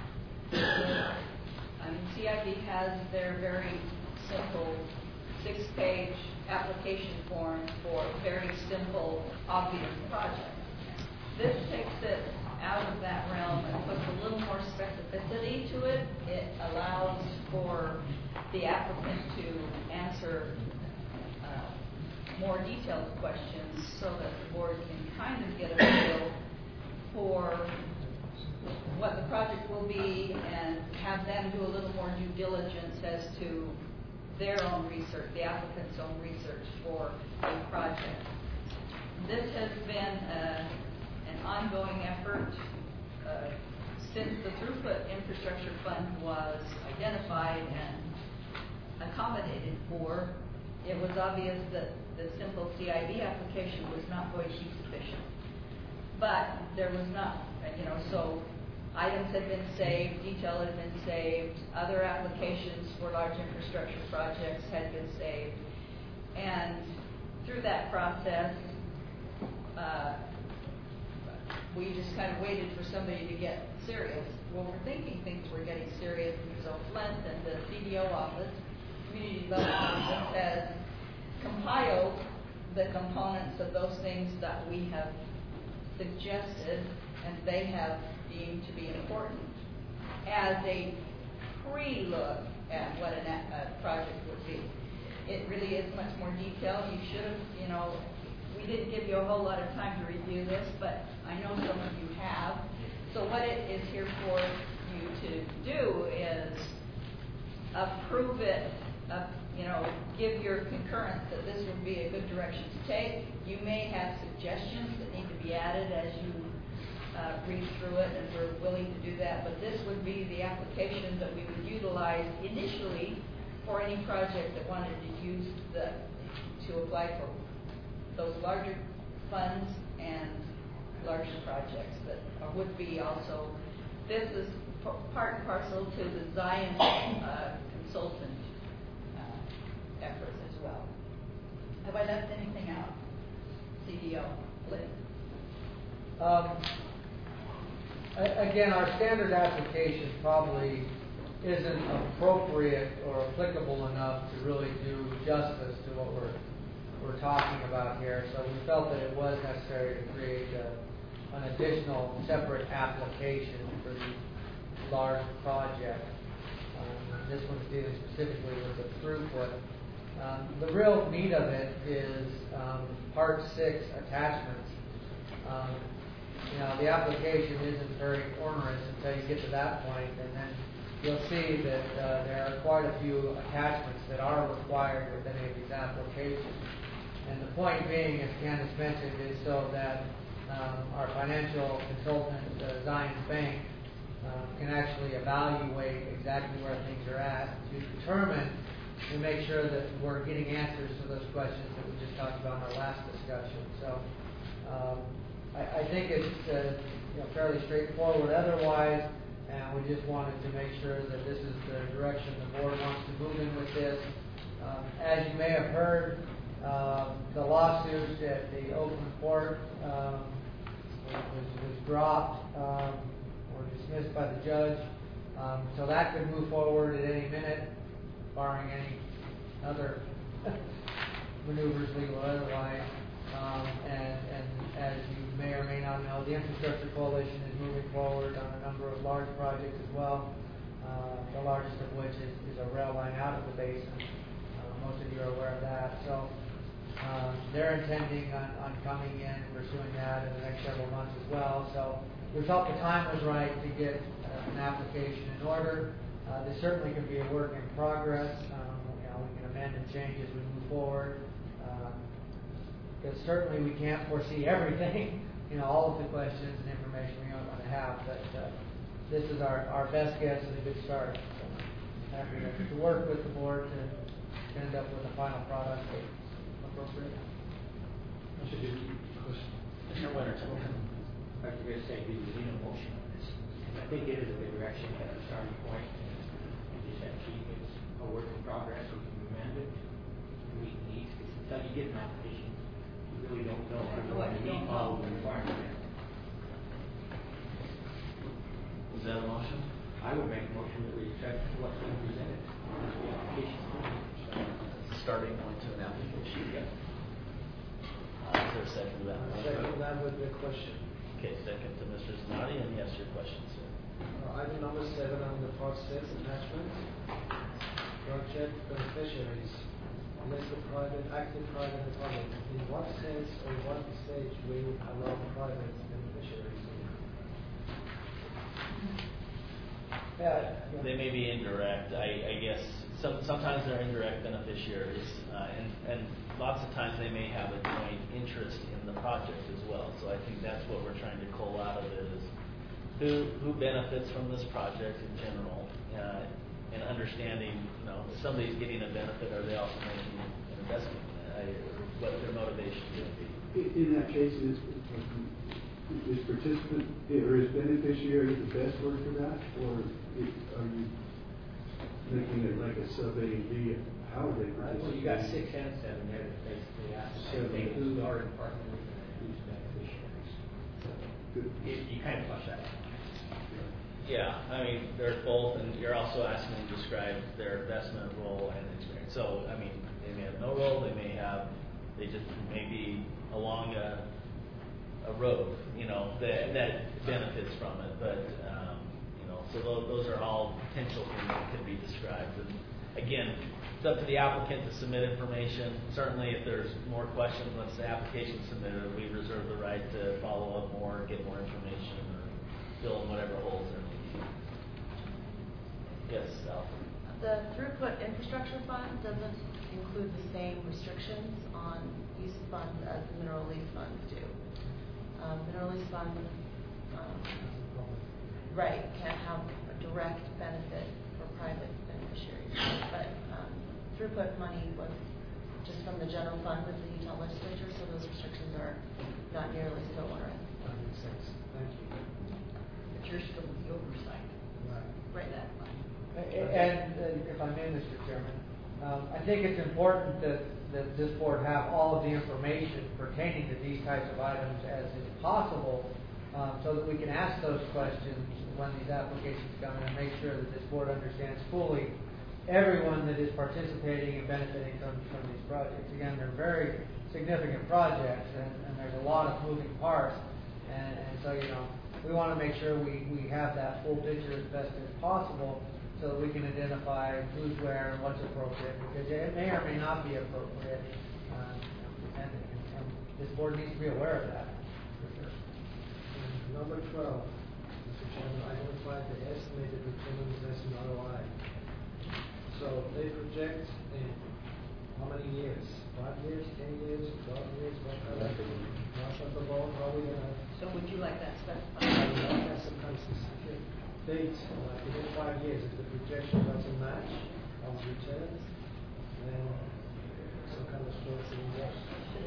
Um, C I B has their very simple six-page application form for very simple, obvious projects. This takes it out of that realm and puts a little more specificity to it. It allows for the applicant to answer uh, more detailed questions so that the board can kind of get a feel for what the project will be and have them do a little more due diligence as to their own research, the applicant's own research for a project. This has been uh, an ongoing effort uh, since the Throughput Infrastructure Fund was identified and accommodated for. It was obvious that the simple C I B application was not going to be sufficient. But there was not, you know, so items had been saved, detail had been saved, other applications for large infrastructure projects had been saved. And through that process, uh, we just kind of waited for somebody to get serious. Well, we're thinking things were getting serious, and so Flint and the C D O office, Community Development Office, has compiled the components of those things that we have suggested and they have deemed to be important as a pre-look at what a uh, project would be. It really is much more detailed. You should have, you know, we didn't give you a whole lot of time to review this, but I know some of you have. So what it is here for you to do is approve it, uh, you know, give your concurrence that this would be a good direction to take. You may have suggestions that need to be added as you uh, read through it, and we're willing to do that. But this would be the application that we would utilize initially for any project that wanted to use the, to apply for those larger funds and larger projects that would be also, this is part and parcel to the Zion uh, consultant uh, effort as well. Have I left anything out? C D O, Liz? Um, again, our standard application probably isn't appropriate or applicable enough to really do justice to what we're we're talking about here. So we felt that it was necessary to create a, an additional separate application for the large project. Um, this one's dealing specifically with the throughput. Um, the real meat of it is um, Part six attachments. Um, you know, the application isn't very onerous until you get to that point, and then you'll see that uh, there are quite a few attachments that are required with any of these applications. And the point being, as Candace mentioned, is so that um, our financial consultant, uh, Zions Bank, uh, can actually evaluate exactly where things are at to determine and make sure that we're getting answers to those questions that we just talked about in our last discussion. So um, I, I think it's uh, you know, fairly straightforward otherwise, and we just wanted to make sure that this is the direction the board wants to move in with this. Um, as you may have heard, Um, the lawsuit at the Oakland court um, was, was dropped um, or dismissed by the judge. Um, so that could move forward at any minute, barring any other maneuvers, legal or otherwise. Um, and, and as you may or may not know, the Infrastructure Coalition is moving forward on a number of large projects as well, uh, the largest of which is, is a rail line out of the basin. Uh, most of you are aware of that. So Um, they're intending on, on coming in and pursuing that in the next several months as well. So we felt the time was right to get uh, an application in order. Uh, this certainly can be a work in progress. Um, you know, we can amend and change as we move forward. Because uh, certainly we can't foresee everything, you know, all of the questions and information we want to have. But uh, this is our, our best guess and a good start. So happy to, to work with the board to to end up with a final product that's appropriate. I should just keep pushing. Mister Winterton, like you guys say, we need a motion on this. I think it is a good direction at a starting point. We just have to keep it a work in progress. We can amend it, meet needs. Until you get an application, you really don't know if you're going to meet all the requirements. Is that a motion? I would make a motion that we accept what's being presented as the application. Starting point to an application. Yeah. Uh, is there a second to that? Second that with the question. Okay, second to Mister Zanati, and yes, your question, sir. Uh, Item number seven on the part six attachment. Project beneficiaries. List of private, active private and public. In what sense or what stage will you allow private beneficiaries? Yeah. They may be indirect. I, I guess some, sometimes they're indirect beneficiaries, uh, and, and lots of times they may have a joint interest in the project as well. So I think that's what we're trying to cull out of it is who who benefits from this project in general, uh, and understanding, you know, if somebody's getting a benefit, are they also making an investment? I, what their motivation would be. In, in that case, is is participant or is beneficiary the best word for that, or is, are you making it like a sub A and B? How are they participating? Well, you got six and seven there that basically ask the same thing, who are in partner with and who's beneficiaries. You, you kind of flush that out. Yeah, I mean, they're both, and you're also asking them to describe their investment role and experience. So, I mean, they may have no role, they may have, they just may be along a, a road, you know, that, that benefits from it. But, um, you know, so those, those are all potential things that could be described. And again, it's up to the applicant to submit information. Certainly, if there's more questions once the application is submitted, we reserve the right to follow up more, get more information, or fill in whatever holes there may be. Yes, Alfred. The throughput infrastructure fund doesn't include the same restrictions on use of funds as the mineral lease funds do. Um, mineral lease funds, um, right, can't have a direct benefit for private beneficiaries. But um, throughput money was just from the general fund with the Utah legislature, so those restrictions are not nearly so onerous. That makes sense. Thank you. But you're still the oversight. Right. Right, that line. And uh, if I may, Mister Chairman, um, I think it's important that, that this board have all of the information pertaining to these types of items as is possible, um, so that we can ask those questions when these applications come in and make sure that this board understands fully everyone that is participating and benefiting from, from these projects. Again, they're very significant projects, and, and there's a lot of moving parts, and, and so, you know, we want to make sure we, we have that full picture as best as possible, so that we can identify who's where and what's appropriate, because it may or may not be appropriate, uh, and, and, and this board needs to be aware of that. For sure. And number twelve, Mister Chairman, identify the estimated return on investment R O I. So they project in how many years? Five years, ten years, twelve years, what kind of, what of the ball, how are we gonna? So would you like that specified? I would like that some kind of specific dates, like within five years, if the projection doesn't match on returns, then some kind of short term loss.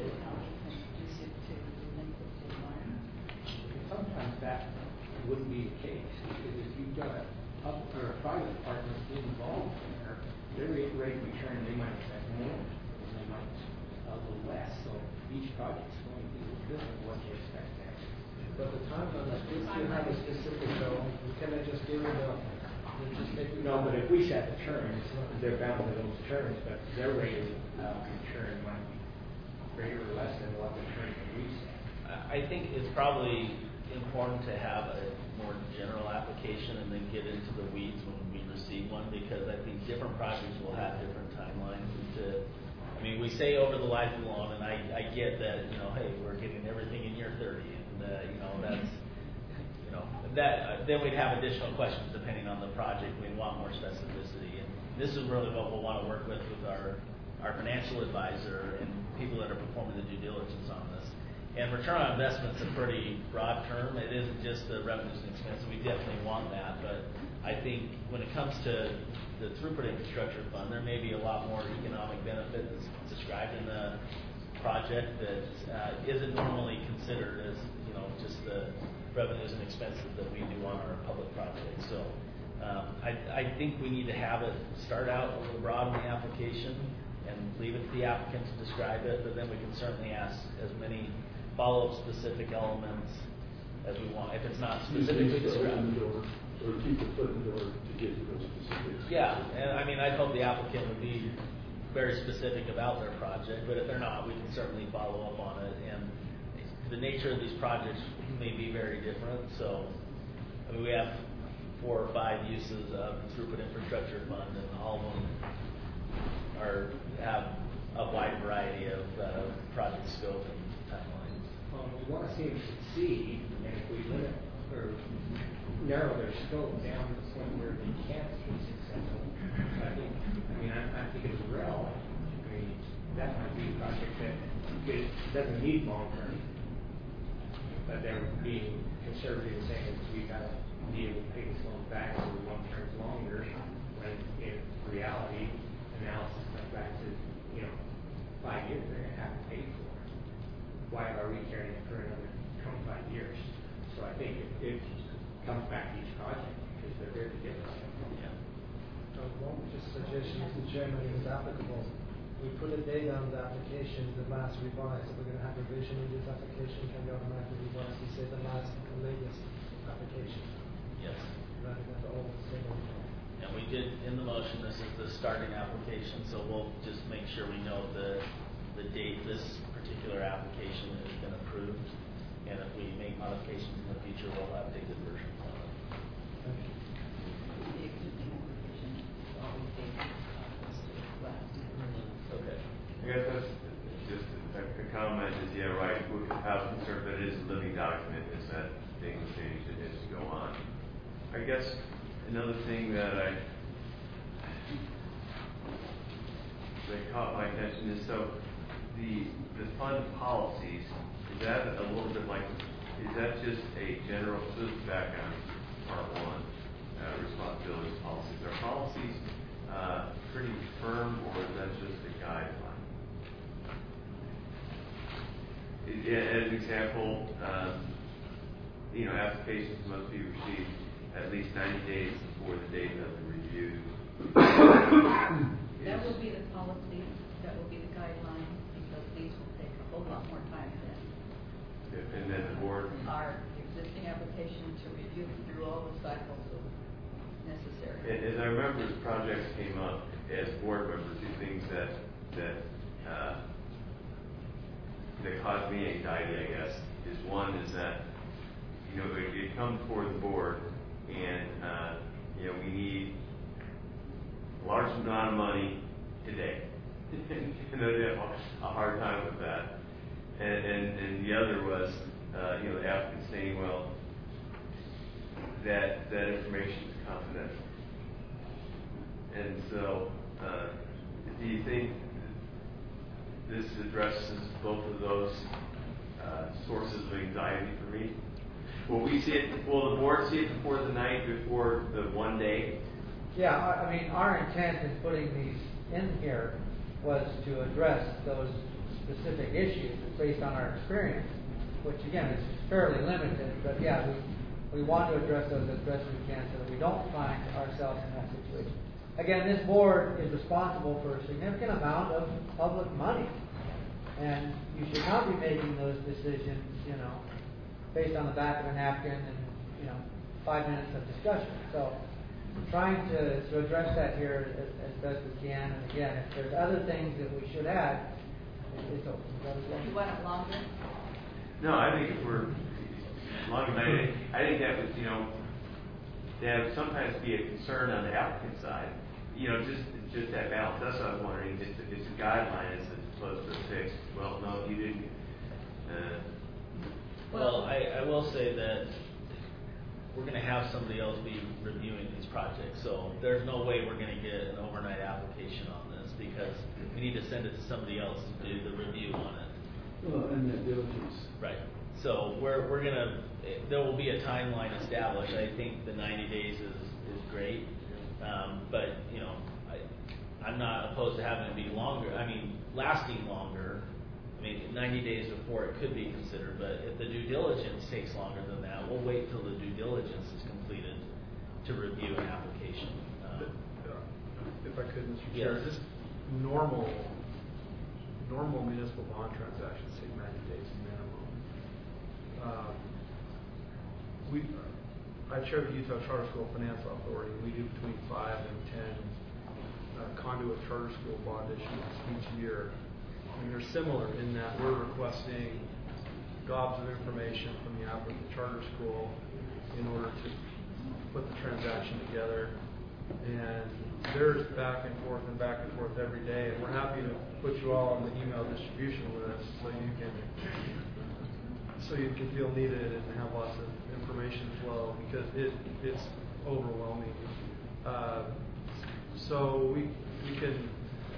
Sometimes that wouldn't be the case, because if you've got a pub, or a private partner involved there, their rate rate of return, they might expect more, and they might a little less, so each project's going to be a little different what you expect there. But the timeline is, if you have a specific goal, we cannot just give it a, we just make it. No, but if we set the terms, they're bound to those terms, but their rate of uh, return might be greater or less than what the terms that we set. I think it's probably important to have a more general application and then get into the weeds when we receive one, because I think different projects will have different timelines. And to, I mean, we say over the life of the loan, and I, I get that, you know, hey, we're getting everything in year thirty, and uh, you know, that's, you know, that uh, then we'd have additional questions depending on the project. We'd want more specificity, and this is really what we'll want to work with with our our financial advisor and people that are performing the due diligence on this. And return on investment's a pretty broad term. It isn't just the revenues and expenses. We definitely want that, but I think when it comes to the throughput infrastructure fund, there may be a lot more economic benefit that's described in the project that uh, isn't normally considered as, you know, just the revenues and expenses that we do on our public projects. So um, I, I think we need to have it start out a little broad in the application and leave it to the applicant to describe it, but then we can certainly ask as many follow-up specific elements as we want, if it's not specifically described. Or keep the foot in the door to get to those specifics. Yeah, and I mean, I'd hope the applicant would be very specific about their project, but if they're not, we can certainly follow up on it. And the nature of these projects may be very different, so I mean, we have four or five uses of the throughput infrastructure fund, and all of them are have a wide variety of uh, project scope and timelines. Um, we want to see them succeed, and if we limit or narrow their scope down to the point where they can't be successful, I think, I mean, I, I think it's real. I mean, that might be a project that it doesn't need long term, but they're being conservative and saying that we got to be able to pay this loan back over long terms longer, when in reality, analysis comes back to, you know, five years they're going to have to pay for it. Why are we carrying it for another twenty-five years? So I think it, it comes back to each project because they're very different. Yeah. Uh, one just suggestion, Mister Chairman, if it's applicable, we put a date on the application, the last revised. If we're going to have revision in this application, can be automatically revised. We say the last, the latest application. Yes. Rather than the old single. And we did, in the motion, this is the starting application, so we'll just make sure we know the, the date this particular application has been approved. And if we make modifications in the future, we'll update the version of it. The existing application always takes us to last. Okay. I guess that's just a, a comment is, yeah, right, with the house concern, but it is a living document, is that things change, it has to go on. I guess another thing that I, that caught my attention is, so the, the fund policies, is that a little bit like, is that just a general, so this is back on part one, uh, responsibilities policies. Are policies uh, pretty firm, or is that just a guideline? As an example, um, you know, applications must be received at least ninety days before the date of the review. That will be the policy, that will be the guideline, because these will take a whole lot more time than And then the board. our existing application to review through all the cycles of necessary. As I remember, as projects came up, as board members, two things that that uh, that caused me anxiety, I guess, is one is that, you know, it, it comes before the board, and uh, you know, we need a large amount of money today. And they have a hard time with that. And, and, and the other was, uh, you know, the applicant saying, well, that that information is confidential. And so, uh, do you think this addresses both of those uh, sources of anxiety for me? Will we see it? Will the board see it before the night, before the one day? Yeah, I, I mean, our intent in putting these in here was to address those specific issues based on our experience, which again is fairly limited, but yeah, we, we want to address those as best we can so that we don't find ourselves in that situation. Again, this board is responsible for a significant amount of public money, and you should not be making those decisions, you know, based on the back of a napkin and, you know, five minutes of discussion. So trying to, to address that here as, as best we can, and again, if there's other things that we should add, it's open. You want it longer? No, I think if we're long as I, I think that would, you know, that would sometimes be a concern on the applicant side. You know, just just that balance. That's what I was wondering. It's, it's a guideline as opposed to a fixed. Well, no, you didn't. Uh, Well, I, I will say that we're going to have somebody else be reviewing these projects, so there's no way we're going to get an overnight application on this because we need to send it to somebody else to do the review on it. Well, and that diligence. Right. So we're, we're gonna, there will be a timeline established. I think the ninety days is, is great. Um, but, you know, I, I'm not opposed to having it be longer, I mean, lasting longer. I mean, ninety days before it could be considered, but if the due diligence takes longer than that, we'll wait till the due diligence is completed to review an application. Um, If I could, Mister Chair, Yes. just normal, normal municipal bond transactions take ninety days minimum. Um, We, I chair the Utah Charter School Finance Authority. We do between five and ten uh, conduit charter school bond issues each year. I mean, they're similar in that we're requesting gobs of information from the applicant charter school in order to put the transaction together. And there's back and forth and back and forth every day, and we're happy to put you all on the email distribution list so you can so you can feel needed and have lots of information flow, because it it's overwhelming. Uh, so we we can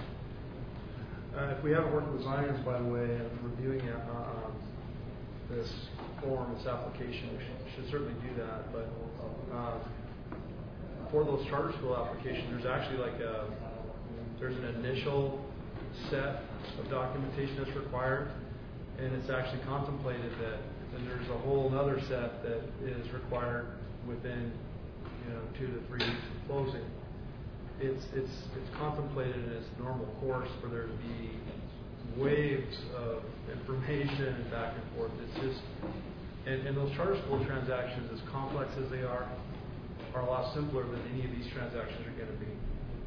uh, if we haven't worked with Zions, by the way, and reviewing it, uh, this form, this application, we should, should certainly do that. But uh, for those charter school applications, there's actually like a there's an initial set of documentation that's required, and it's actually contemplated that then there's a whole other set that is required within you know two to three weeks of closing. It's it's it's contemplated in its normal course for there to be waves of information and back and forth. It's just and, and those charter school transactions, as complex as they are, are a lot simpler than any of these transactions are going to be.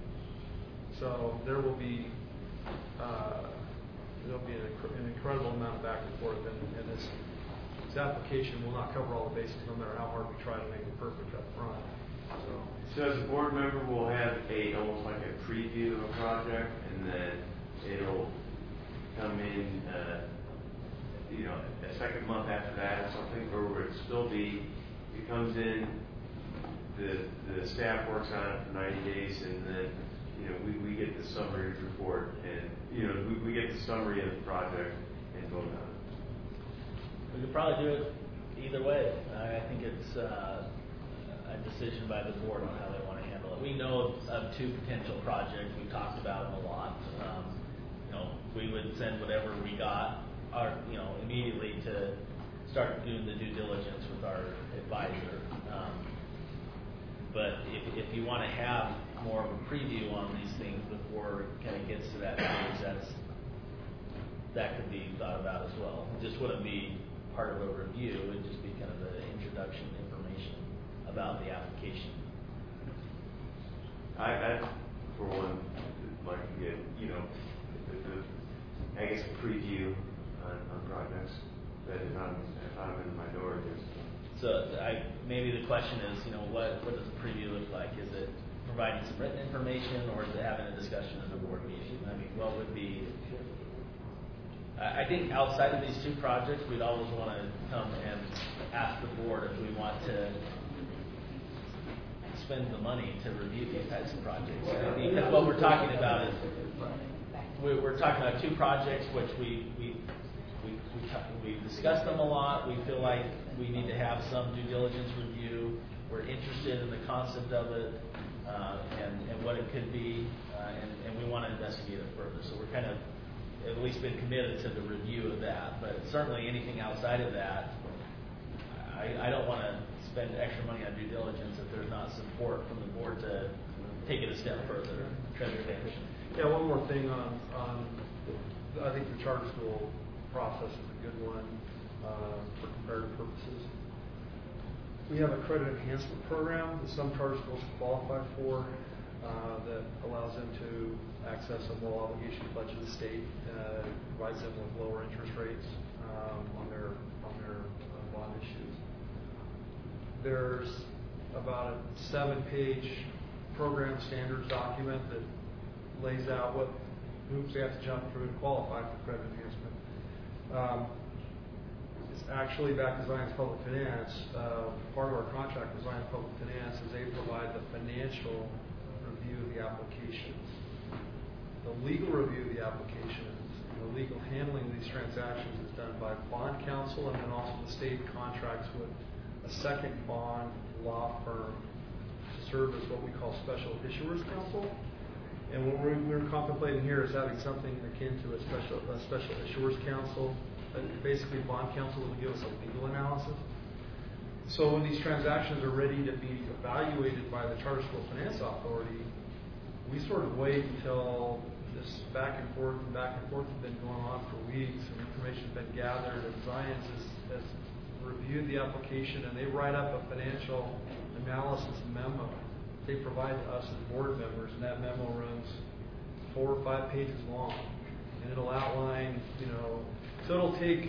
So there will be uh, there'll be an, an incredible amount of back and forth, and, and this, this application will not cover all the bases, no matter how hard we try to make it perfect up front. So, so as a board member, we'll have a almost like a preview of a project, and then it'll come in, uh, you know, a second month after that or something, or will it still be? It comes in, the the staff works on it for ninety days, and then you know we, we get the summary report, and you know we, we get the summary of the project and vote on it. We could probably do it either way. I think it's uh, a decision by the board on how they want to handle it. We know of, of two potential projects. We talked about them a lot. Um, you know, we would send whatever we got, our, you know, immediately to start doing the due diligence with our advisor. Um, but if, if you want to have more of a preview on these things before it kind of gets to that stage, that's that could be thought about as well. It just wouldn't be part of a review. It would just be kind of the introduction information about the application. I, I for one, like to get, you know, the, the, I guess a preview on, on projects that if I'm, if I'm in my door, just. So I, maybe the question is, you know, what, what does a preview look like? Is it providing some written information, or is it having a discussion at the board meeting? I mean, what would be, I think outside of these two projects, we'd always want to come and ask the board if we want to spend the money to review these types of projects. Because what we're talking about is, we're talking about two projects which we, we, we, we, we discussed them a lot. We feel like we need to have some due diligence review. We're interested in the concept of it uh, and, and what it could be, uh, and, and we want to investigate it further. So we're kind of at least been committed to the review of that. But certainly anything outside of that, I, I don't want to spend extra money on due diligence if there's not support from the board to take it a step further. Treasurer Davis. yeah, one more thing on, on I think the charter school process is a good one uh, for comparative purposes. We have a credit enhancement program that some charter schools qualify for uh, that allows them to access a low obligation pledge of the state, uh, provides them with lower interest rates um, on their on their uh, bond issues. There's about a seven-page program standards document that lays out what hoops they have to jump through to qualify for credit enhancement. Um, it's actually back to Zions Public Finance. Uh, part of our contract with Zions Public Finance is they provide the financial review of the applications. The legal review of the applications the legal handling of these transactions is done by bond counsel, and then also the state contracts with a second bond law firm to serve as what we call special issuers counsel. And what we're, we're contemplating here is having something akin to a special a special issuers counsel. Uh, basically, bond counsel will give us a legal analysis. So when these transactions are ready to be evaluated by the Charter School Finance Authority, we sort of wait until this back and forth and back and forth has been going on for weeks, and information has been gathered, and Zions has, has reviewed the application, and they write up a financial analysis memo they provide to us as board members, and that memo runs four or five pages long, and it'll outline, you know, so it'll take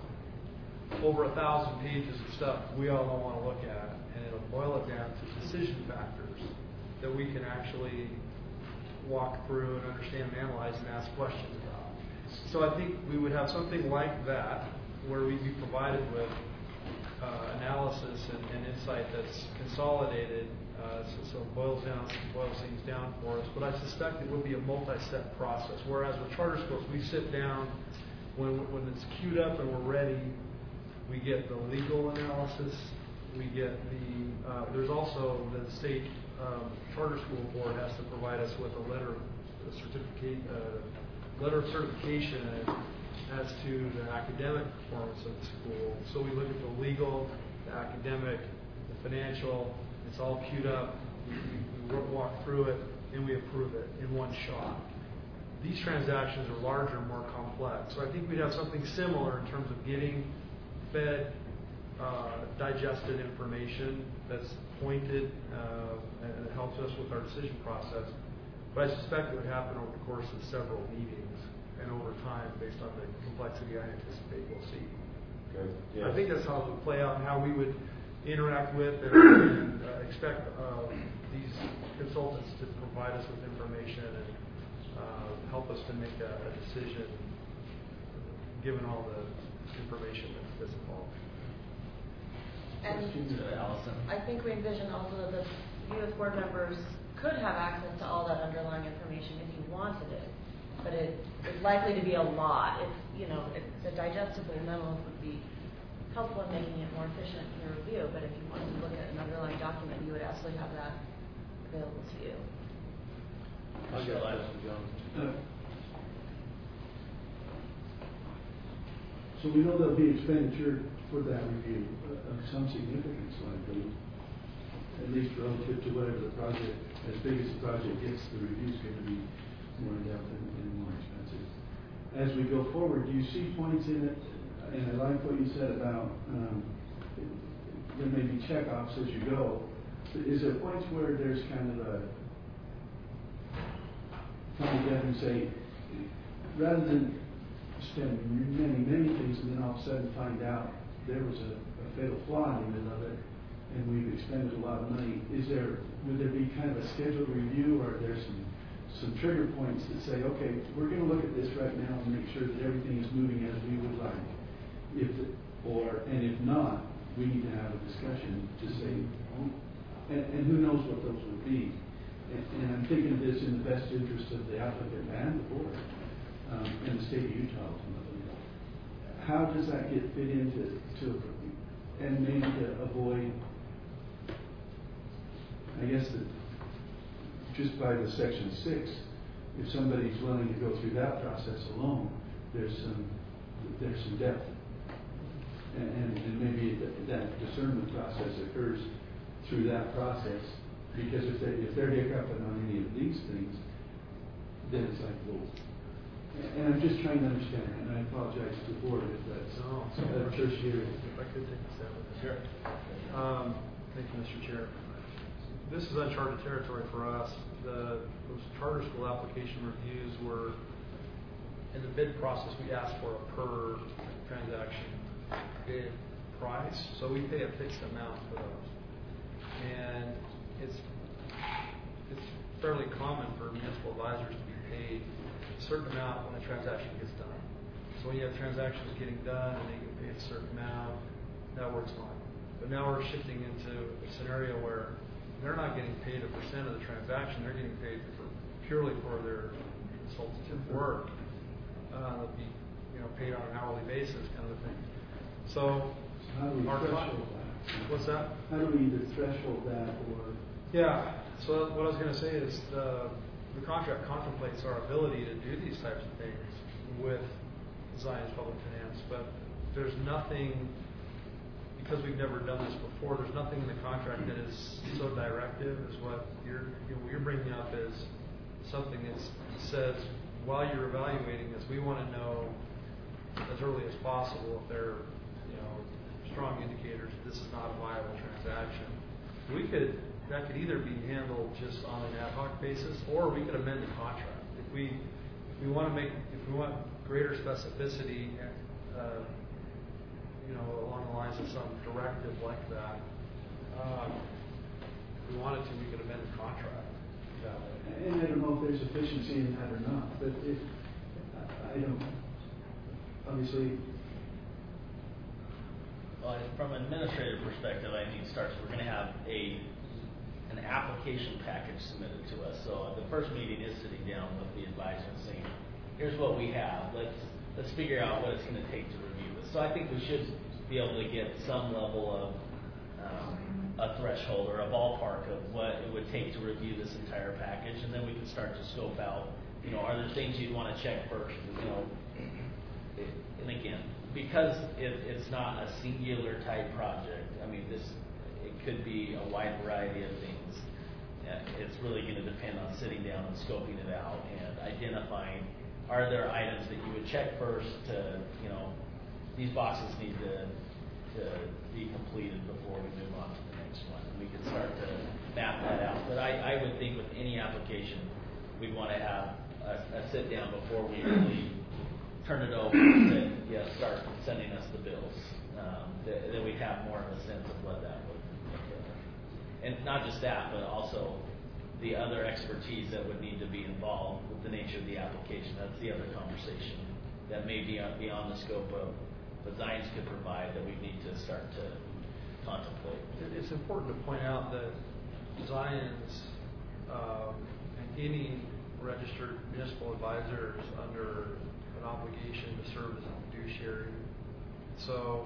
over a thousand pages of stuff we all don't want to look at, and it'll boil it down to decision factors that we can actually walk through and understand and analyze and ask questions about. So I think we would have something like that, where we'd be provided with uh, analysis and, and insight that's consolidated, uh, so, so it boils down, boils things down for us. But I suspect it would be a multi-step process. Whereas with charter schools, we sit down when when it's queued up and we're ready. We get the legal analysis. We get the uh, there's also the state um, charter school board has to provide us with a letter, a certificate, uh, letter of certification as to the academic performance of the school. So we look at the legal, the academic, the financial. It's all queued up. We, we walk through it and we approve it in one shot. These transactions are larger and more complex. So I think we'd have something similar in terms of getting fed, uh, digested information that's pointed uh, and it helps us with our decision process. But I suspect it would happen over the course of several meetings and over time based on the complexity I anticipate we'll see. Good. Yes. I think that's how it would play out and how we would interact with and, and uh, expect uh, these consultants to provide us with information and uh, help us to make a, a decision given all the information that's, that's involved. And Allison. I think we envision also that the you as board members could have access to all that underlying information if you wanted it, but it is likely to be a lot. If you know, if the digestible memos would be helpful in making it more efficient in your review, but if you wanted to look at an underlying document, you would absolutely have that available to you. I'll get Allison Jones. Uh, So we know there'll be expenditure for that review of some significance, likely, at least relative to whatever the project, as big as the project gets, the review's going to be more in-depth and, and more expensive. As we go forward, do you see points in it, and I like what you said about um, there may be check-offs as you go, but is there points where there's kind of a come together and say, rather than spend many, many things and then all of a sudden find out there was a, a fatal flaw in the middle of it and we've expended a lot of money. Is there, would there be kind of a scheduled review, or are there some, some trigger points that say, okay, we're going to look at this right now and make sure that everything is moving as we would like? If the, or, and if not, we need to have a discussion to say, oh, and, and who knows what those would be. And, and I'm thinking of this in the best interest of the applicant and the board. Um, in the state of Utah, ultimately. How does that get fit into, to, and maybe to avoid, I guess that just by the section six, if somebody's willing to go through that process alone, there's some, there's some depth. And, and, and maybe that, that discernment process occurs through that process, because if, they, if they're hiccuping on any of these things, then it's like, well, and I'm just trying to understand, and I apologize to the board if that's no, uh, tertiary. If I could take a stab at this. Sure. Um, thank you, Mister Chair. This is uncharted territory for us. The those charter school application reviews were in the bid process. We asked for a per transaction bid price, so we pay a fixed amount for those, and it's it's fairly common for municipal advisors to be paid a certain amount when a transaction gets done. So when you have transactions getting done and they get paid a certain amount, that works fine. But now we're shifting into a scenario where they're not getting paid a percent of the transaction, they're getting paid for purely for their consultative work. uh, they'll be, you know, paid on an hourly basis kind of a thing. So, How do we our threshold con- that? What's that? How do we either threshold that or? Yeah, so what I was going to say is the, the contract contemplates our ability to do these types of things with Zion's Public Finance, but there's nothing, because we've never done this before, there's nothing in the contract that is so directive as what you're, you know, what you're bringing up is something that says, while you're evaluating this, we want to know as early as possible if there are, you know, strong indicators that this is not a viable transaction. We could, that could either be handled just on an ad hoc basis, or we could amend the contract. If we, if we want to make, if we want greater specificity, uh, you know, along the lines of some directive like that, um, if we wanted to, we could amend the contract. And I don't know if there's efficiency in that or not, but if, I don't, obviously. Well, from an administrative perspective, I think starts, we're going to have a an application package submitted to us. So the first meeting is sitting down with the advisor and saying, here's what we have. Let's let's figure out what it's going to take to review this. So I think we should be able to get some level of um, a threshold or a ballpark of what it would take to review this entire package, and then we can start to scope out, you know, are there things you'd want to check first? You know, it, and again, because it, it's not a singular type project. I mean, this it could be a wide variety of things. It's really going to depend on sitting down and scoping it out and identifying, are there items that you would check first to, you know, these boxes need to, to be completed before we move on to the next one. And we can start to map that out. But I, I would think with any application, we'd want to have a, a sit down before we really turn it over and say, yeah, start sending us the bills. Um, th- then we'd have more of a sense of what that would look like. And not just that, but also the other expertise that would need to be involved with the nature of the application. That's the other conversation that may be beyond the scope of what Zions could provide that we need to start to contemplate. It's important to point out that Zions um, and any registered municipal advisor is under an obligation to serve as a fiduciary. So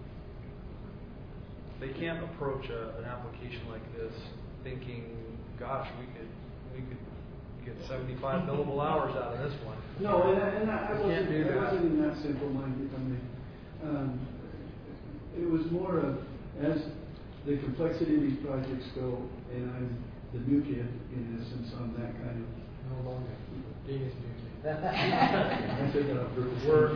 they can't approach a, an application like this thinking, gosh, we could we could get seventy-five billable hours out of this one. No, and I, and I, I wasn't, do I that. wasn't in that simple-minded. I mean, um, it was more of, as the complexity of these projects go, and I'm the new kid, in essence, on that kind of. No longer. Dean is new kid. I said that on purpose. Word.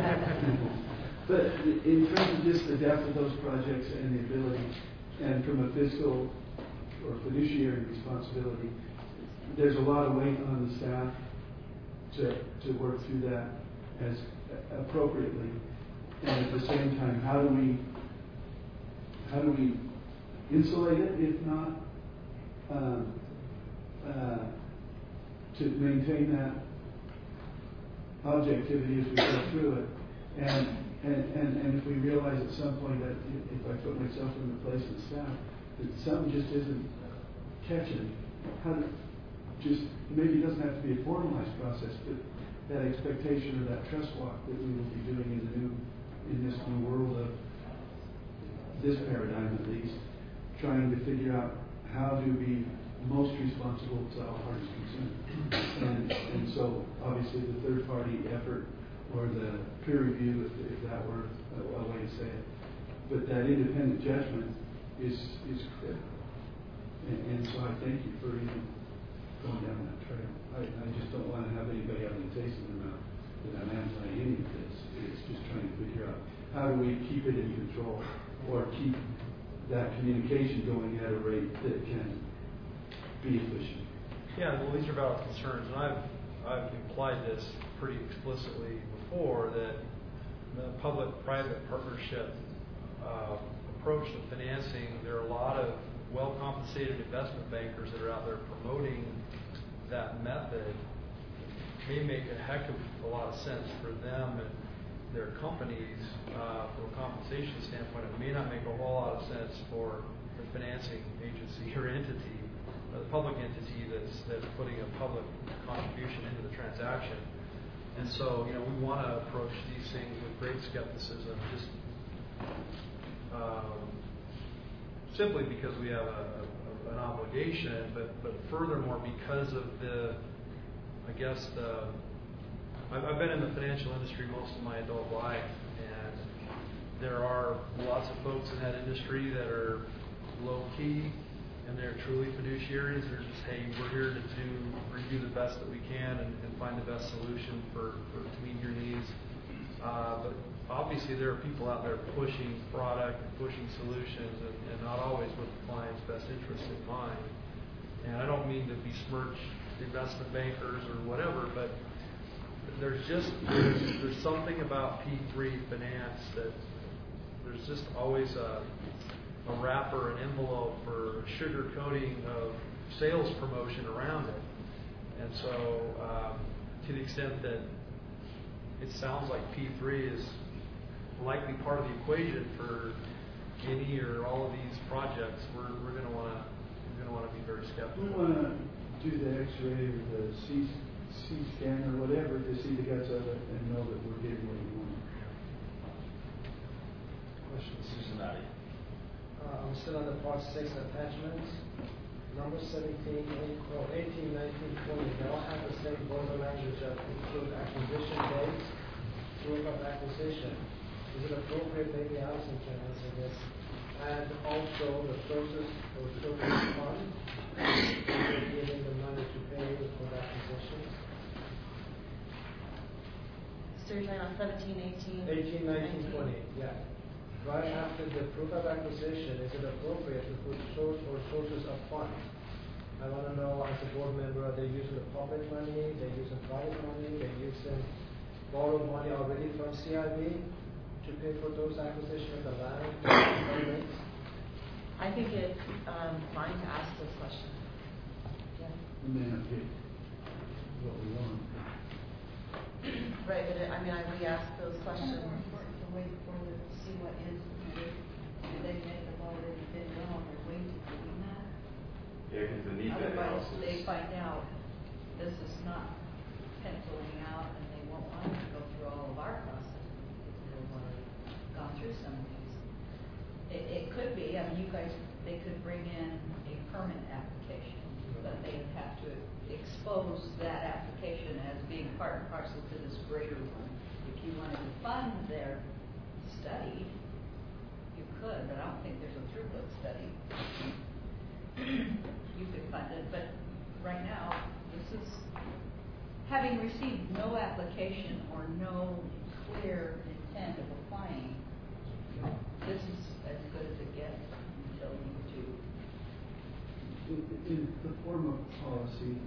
But in terms of just the depth of those projects and the ability, and from a fiscal or fiduciary responsibility, there's a lot of weight on the staff to to work through that as appropriately, and at the same time, how do we how do we insulate it, if not um, uh, to maintain that objectivity as we go through it, and and, and and if we realize at some point that if I put myself in the place of the staff, that something just isn't catching, how to just, maybe it doesn't have to be a formalized process, but that expectation or that trust walk that we will be doing in the new, in this new world of this paradigm at least, trying to figure out how to be most responsible to all parties concerned. And, and so obviously the third party effort or the peer review, if, if that were a, a way to say it, but that independent judgment is is critical. And, and so I thank you for even going down that trail. I, I just don't want to have anybody having a taste in their mouth that I'm anti any of this. It's just trying to figure out how do we keep it in control or keep that communication going at a rate that can be efficient. Yeah, well, these are valid concerns, and I've I've implied this pretty explicitly before that the public-private partnership uh, approach to financing, there are a lot of well-compensated investment bankers that are out there promoting that method. It may make a heck of a lot of sense for them and their companies uh, from a compensation standpoint. It may not make a whole lot of sense for the financing agency or entity, or the public entity that's that's putting a public contribution into the transaction. And so, you know, we want to approach these things with great skepticism, just um, simply because we have a, a, an obligation, but, but furthermore because of the, I guess, the, I've, I've been in the financial industry most of my adult life, and there are lots of folks in that industry that are low-key, and they're truly fiduciaries. They're just, hey, we're here to do, review the best that we can and, and find the best solution for, for to meet your needs. Uh, but obviously there are people out there pushing product and pushing solutions and, and not always with the client's best interest in mind. And I don't mean to besmirch investment bankers or whatever, but there's just, there's, there's something about P three finance that there's just always a, a wrapper, an envelope, or sugar coating of sales promotion around it. And so um, to the extent that it sounds like P three is likely part of the equation for any or all of these projects, we're, we're going to want to we're going to want to be very skeptical. We want to do the X-ray or the C, C scan or whatever to see the guts of it and know that we're getting what we want. Questions? Cincinnati. Uh, I'm still on the part six attachments. Number seventeen, eight, oh, eighteen, nineteen, twenty. They all have the same border language that include acquisition dates, proof of acquisition. Is it appropriate? Maybe Allison can answer this. And also the sources or sources of funds. They're giving the money to pay for the acquisitions. So you're talking about seventeen, eighteen? eighteen, nineteen, twenty, yeah. Right after the proof of acquisition, is it appropriate to put source or sources of funds? I want to know, as a board member, are they using the public money, they're using private money, they're using borrowed money already from C I B to pay for those acquisitions of the land? I think it's um, fine to ask this question. Yeah. We may not get what we want. Right, but it, I mean, I, we ask those questions. It's more important to wait for them to see what is permitted. Do they may have already been well on their way to doing that? Yeah, because the need to Otherwise, analysis. they find out this is not penciling out and they won't want to go through all of our process because they've already gone through some of these. It, it could be, I mean, you guys, they could bring in a permit application, but they would have to expose that application as being part and parcel to this greater one. If you wanted to fund their study, you could, but I don't think there's a throughput study. You could fund it, but right now, this is, having received no application or no clear intent of applying, this is as good as it gets until you do. In, in the form of policy,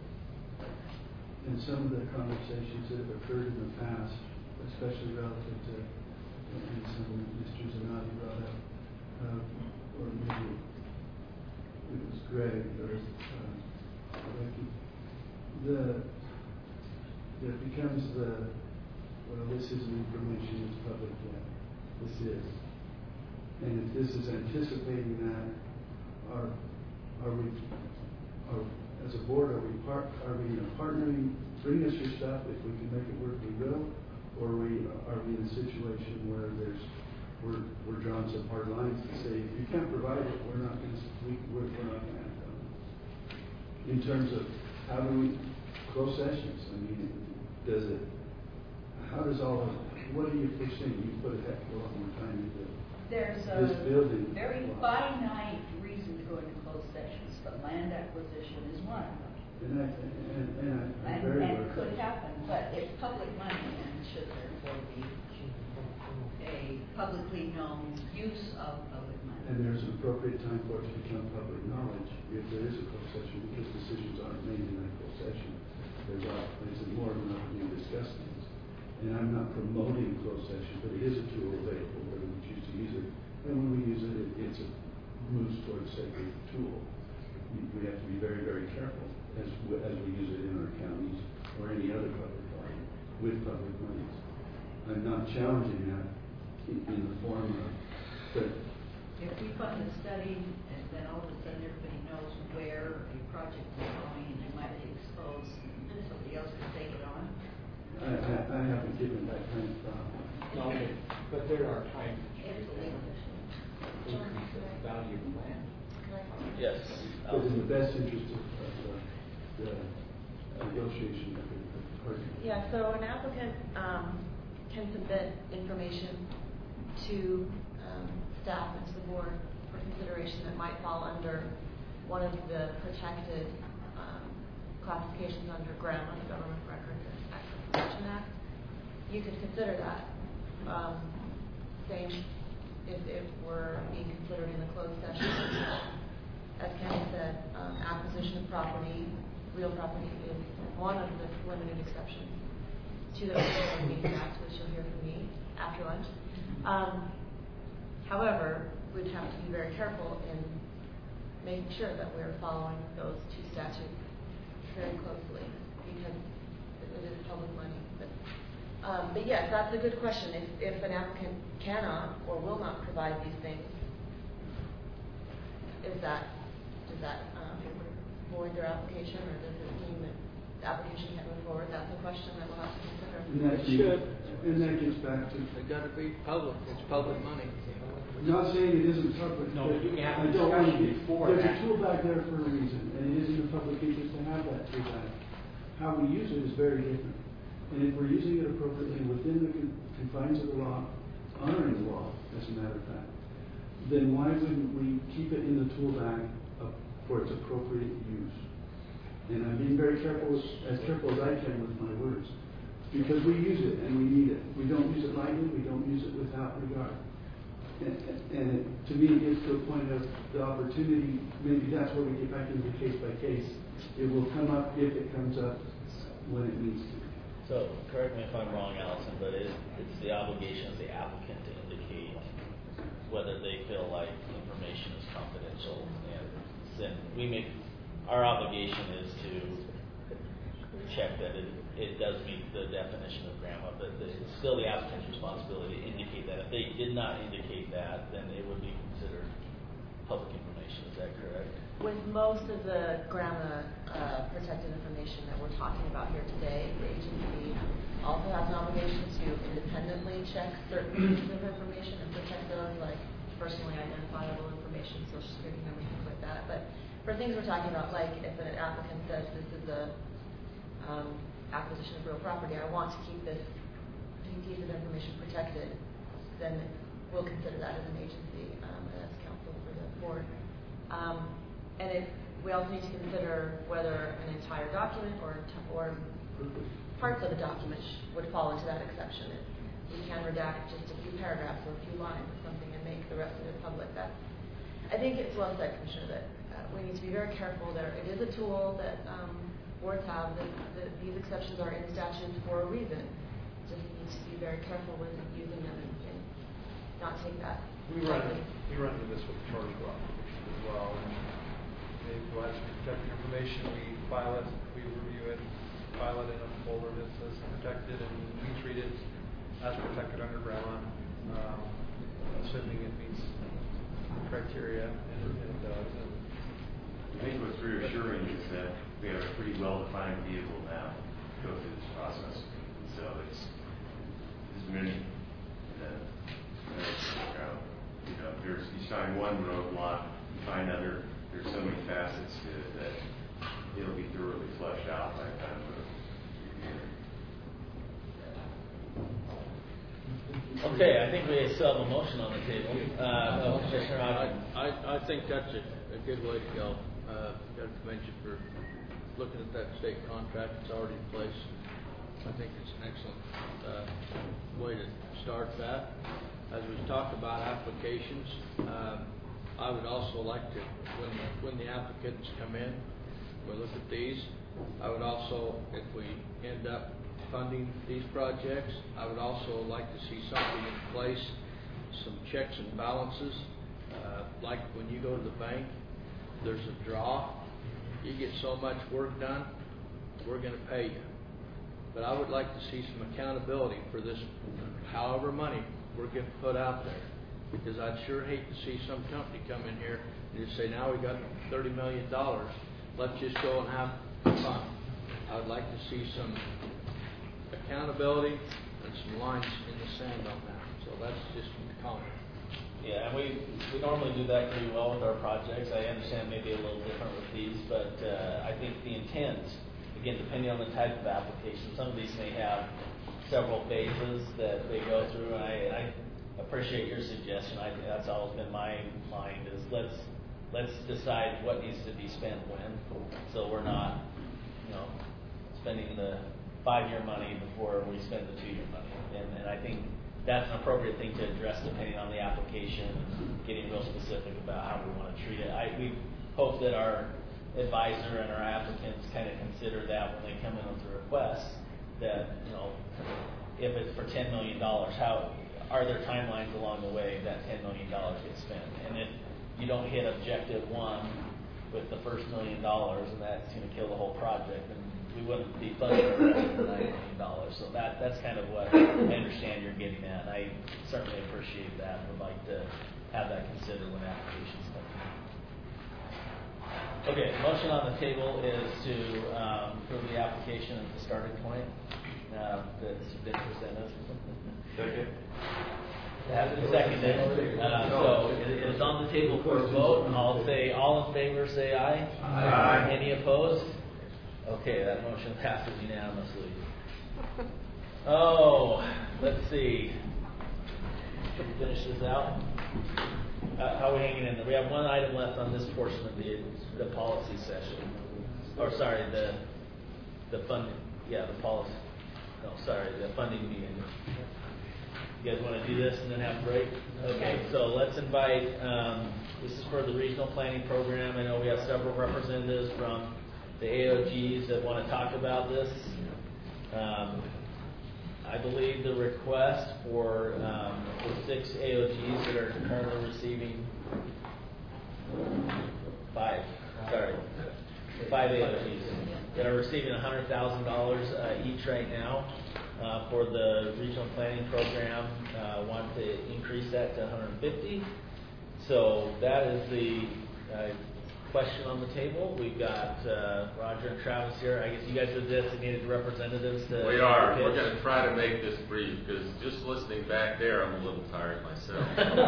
and some of the conversations that have occurred in the past, especially relative to, and some Mister Zanotti brought up, uh, or maybe it was Greg or uh, Ricky, the, that becomes the, well, this isn't information that's public yet. This is. And if this is anticipating that, are, are we, are, as a board, are we part, are we you know, partnering, bring us your stuff, if we can make it work, we will, or are we, are we in a situation where there's, we're, we're drawing some hard lines to say, if you can't provide it, we're not going to, we, we're, we're not going to have them. In terms of how do we, close sessions, I mean, does it, how does all of, what do you foresee? You put a heck of a lot more time into There's this a building. very finite reason to go into closed sessions, but land acquisition is one of them. And I, and, and I, I'm And, very and aware it of could that. happen, but it's public money and should therefore be a publicly known use of public money. And there's an appropriate time for it to become public knowledge if there is a closed session, because decisions aren't made in that closed session. There's, a, there's more of an opportunity to discuss things. And I'm not promoting closed session, but it is a tool available whether we choose to use it. And when we use it, it it's a moves toward a sacred tool. We, we have to be very, very careful as we, as we use it in our counties or any other public body with public monies. I'm not challenging that in, in the form of, but If we fund a study and then all of a sudden everybody knows where a project is going and you might be exposed and somebody else can take it on, I, I, I haven't given that kind of thought. No, but there are times to increase the value of the land. Yes. But in the best interest of, of the, the negotiation of the party. Yeah, so an applicant um, can submit information to um, staff and to the board for consideration that might fall under one of the protected um, classifications under GRAMA, the Government Records and Access Protection Act. You could consider that. Um, same if it were being considered in the closed session. As Kenny said, um, acquisition of property, real property, is one of the limited exceptions to the Open Meetings Act, which you'll hear from me after lunch. Um, however, we'd have to be very careful in making sure that we're following those two statutes very closely because it is public money. But, um, but yes, that's a good question. If, if an applicant cannot or will not provide these things, is that does that um, void their application, or does it mean that the application can't move forward? That's a question that we'll have to consider. And that, should. And that gets back to. It's got to be public. It's public money. I'm not saying it isn't public. No, but you can have I a don't want to discussion be. before There's that. a tool back there for a reason, and it is in the public interest to have that tool back. How we use it is very different. And if we're using it appropriately within the con- confines of the law, honoring the law, as a matter of fact, then why wouldn't we keep it in the tool bag uh, for its appropriate use? And I'm being very careful, as careful as I can with my words, because we use it and we need it. We don't use it lightly. We don't use it without regard. And, and it, to me, it gets to a point of the opportunity. Maybe that's where we get back into case by case. It will come up if it comes up when it needs to. So, correct me if I'm wrong, Allison, but it, it's the obligation of the applicant to indicate whether they feel like information is confidential, and then we make, our obligation is to check that it, it does meet the definition of GRAMA, but it's still the applicant's responsibility to indicate that. If they did not indicate that, then it would be considered public information. Is that correct? With most of the GRAMA uh, protected information that we're talking about here today, the agency also has an obligation to independently check certain pieces of information and protect those, like personally identifiable information, social security numbers, things like that. But for things we're talking about, like if an applicant says this is a um, acquisition of real property, I want to keep this piece of information protected, then we'll consider that as an agency um, and as counsel for the board. Um, and if we also need to consider whether an entire document or t- or parts of the document sh- would fall into that exception. If we can redact just a few paragraphs or a few lines of something and make the rest of it public. That's, I think it's well said, Commissioner, that uh, we need to be very careful there. It is a tool that um, boards have. That, that these exceptions are in statutes for a reason. Just need to be very careful with using them and, and not take that. We run we run into this with the charter law as well. And they provide some protected information. We file it, we review it, file it in a folder that says protected, and we treat it as protected under GRAMA, um, assuming it meets criteria, and it does. And I think what's reassuring is that we have a pretty well-defined vehicle now to go through this process. So it's there's many. Uh, uh, you know, there's you find one roadblock, you find other. There's so many facets to it that it'll be thoroughly fleshed out by the time of review. Okay, I think we still have a motion on the table. Uh, oh, Commissioner Ogden. I, I, I think that's a, a good way to go. Uh, got to commend you for looking at that state contract. It's already in place. I think it's an excellent uh, way to start that. As we talked about applications, uh, I would also like to, when when the applicants come in, we look at these. I would also, if we end up funding these projects, I would also like to see something in place, some checks and balances. Uh, like when you go to the bank, there's a draw. You get so much work done, we're going to pay you. But I would like to see some accountability for this, however money we're getting put out there. Because I'd sure hate to see some company come in here and just say, now we got thirty million dollars, let's just go and have fun. I would like to see some accountability and some lines in the sand on that. So that's just a comment. Yeah, and we, we normally do that pretty well with our projects. I understand maybe a little different with these, but uh, I think the intent, again, depending on the type of application, some of these may have several phases that they go through, and I, and I appreciate your suggestion. I, that's always been my mind is let's let's decide what needs to be spent when, so we're not, you know, spending the five-year money before we spend the two-year money. And, and I think that's an appropriate thing to address depending on the application, getting real specific about how we want to treat it. I, we hope that our advisor and our applicants kind of consider that when they come in with a request, that, you know, if it's for ten million dollars, how are there timelines along the way that ten million dollars gets spent? And if you don't hit objective one with the first million dollars, and that's going to kill the whole project, then we wouldn't be funding the rest of the nine million dollars. So that that's kind of what I understand you're getting at, and I certainly appreciate that. Would like to have that considered when applications come in. Okay, the motion on the table is to um, approve the application as the starting point uh, that's been presented. Second. It has been seconded. Uh, so it is on the table for a vote. And I'll say all in favor, say aye. Aye. Any opposed? Okay, that motion passes unanimously. Oh, let's see. Should we finish this out? Uh, how are we hanging in there? We have one item left on this portion of the the policy session. Or sorry, the the funding. Yeah, the policy. No, sorry, the funding meeting. You guys want to do this and then have a break? Okay, so let's invite, um, this is for the regional planning program. I know we have several representatives from the A O Gs that want to talk about this. Um, I believe the request for um, the six A O Gs that are currently receiving five, sorry, five A O Gs that are receiving one hundred thousand dollars uh, each right now. Uh, for the regional planning program, uh, want to increase that to one hundred fifty. So that is the uh, question on the table. We've got uh, Roger and Travis here. I guess you guys are designated representatives. To we are. pitch. We're going to try to make this brief because just listening back there, I'm a little tired myself.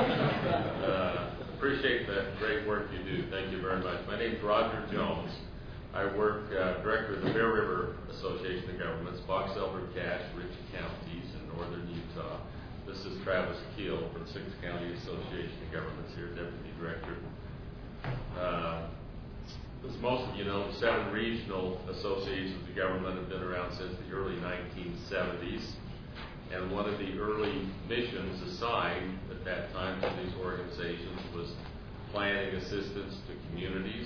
uh, appreciate the great work you do. Thank you very much. My name's Roger Jones. I work uh, director of the Bear River Association of Governments, Box Elder, Cache, Ritchie counties in northern Utah. This is Travis Keel from Sixth County Association of Governments here, deputy director. Uh, as most of you know, the seven regional associations of government have been around since the early nineteen seventies. And one of the early missions assigned at that time to these organizations was planning assistance to communities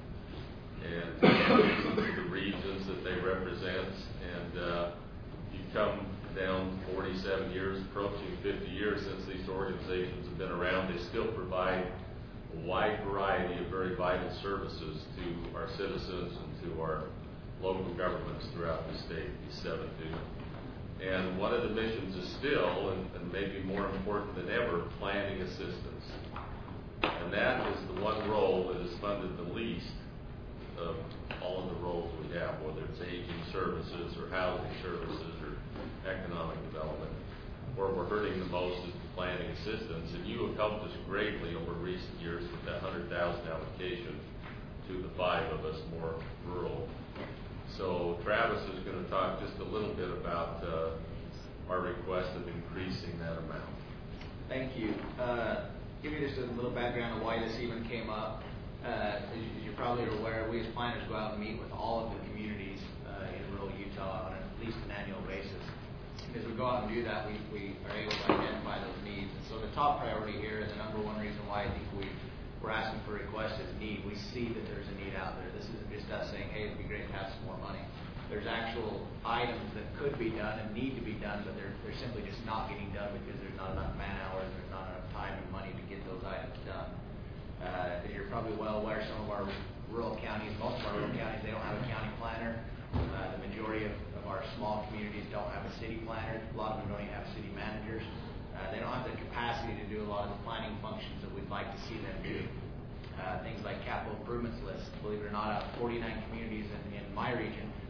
and to the regions that they represent. And uh, you come down forty-seven years, approaching fifty years since these organizations have been around, they still provide a wide variety of very vital services to our citizens and to our local governments throughout the state, these seven do. And one of the missions is still, and, and maybe more important than ever, planning assistance. And that is the one role that is funded the least of all of the roles we have, whether it's aging services or housing services or economic development. Where we're hurting the most is the planning assistance, and you have helped us greatly over recent years with that one hundred thousand allocation to the five of us more rural. So Travis is going to talk just a little bit about uh, our request of increasing that amount. Thank you. Uh, give me just a little background of why this even came up. Uh, as, you, as you probably are aware, we as planners go out and meet with all of the communities uh, in rural Utah on at least an annual basis. As we go out and do that, we, we are able to identify those needs. And so the top priority here, and the number one reason why I think we, we're asking for requests is need. We see that there's a need out there. This isn't just us saying, hey, it'd be great to have some more money. There's actual items that could be done and need to be done, but they're, they're simply just not getting done because there's not enough man hours, there's not enough time and money to get those items done. Uh, as you're probably well aware, some of our rural counties, most of our rural counties, they don't have a county planner. Uh, the majority of, of our small communities don't have a city planner. A lot of them don't even have city managers. Uh, they don't have the capacity to do a lot of the planning functions that we'd like to see them do. Uh, things like capital improvements lists. Believe it or not, out of forty-nine communities in, in my region,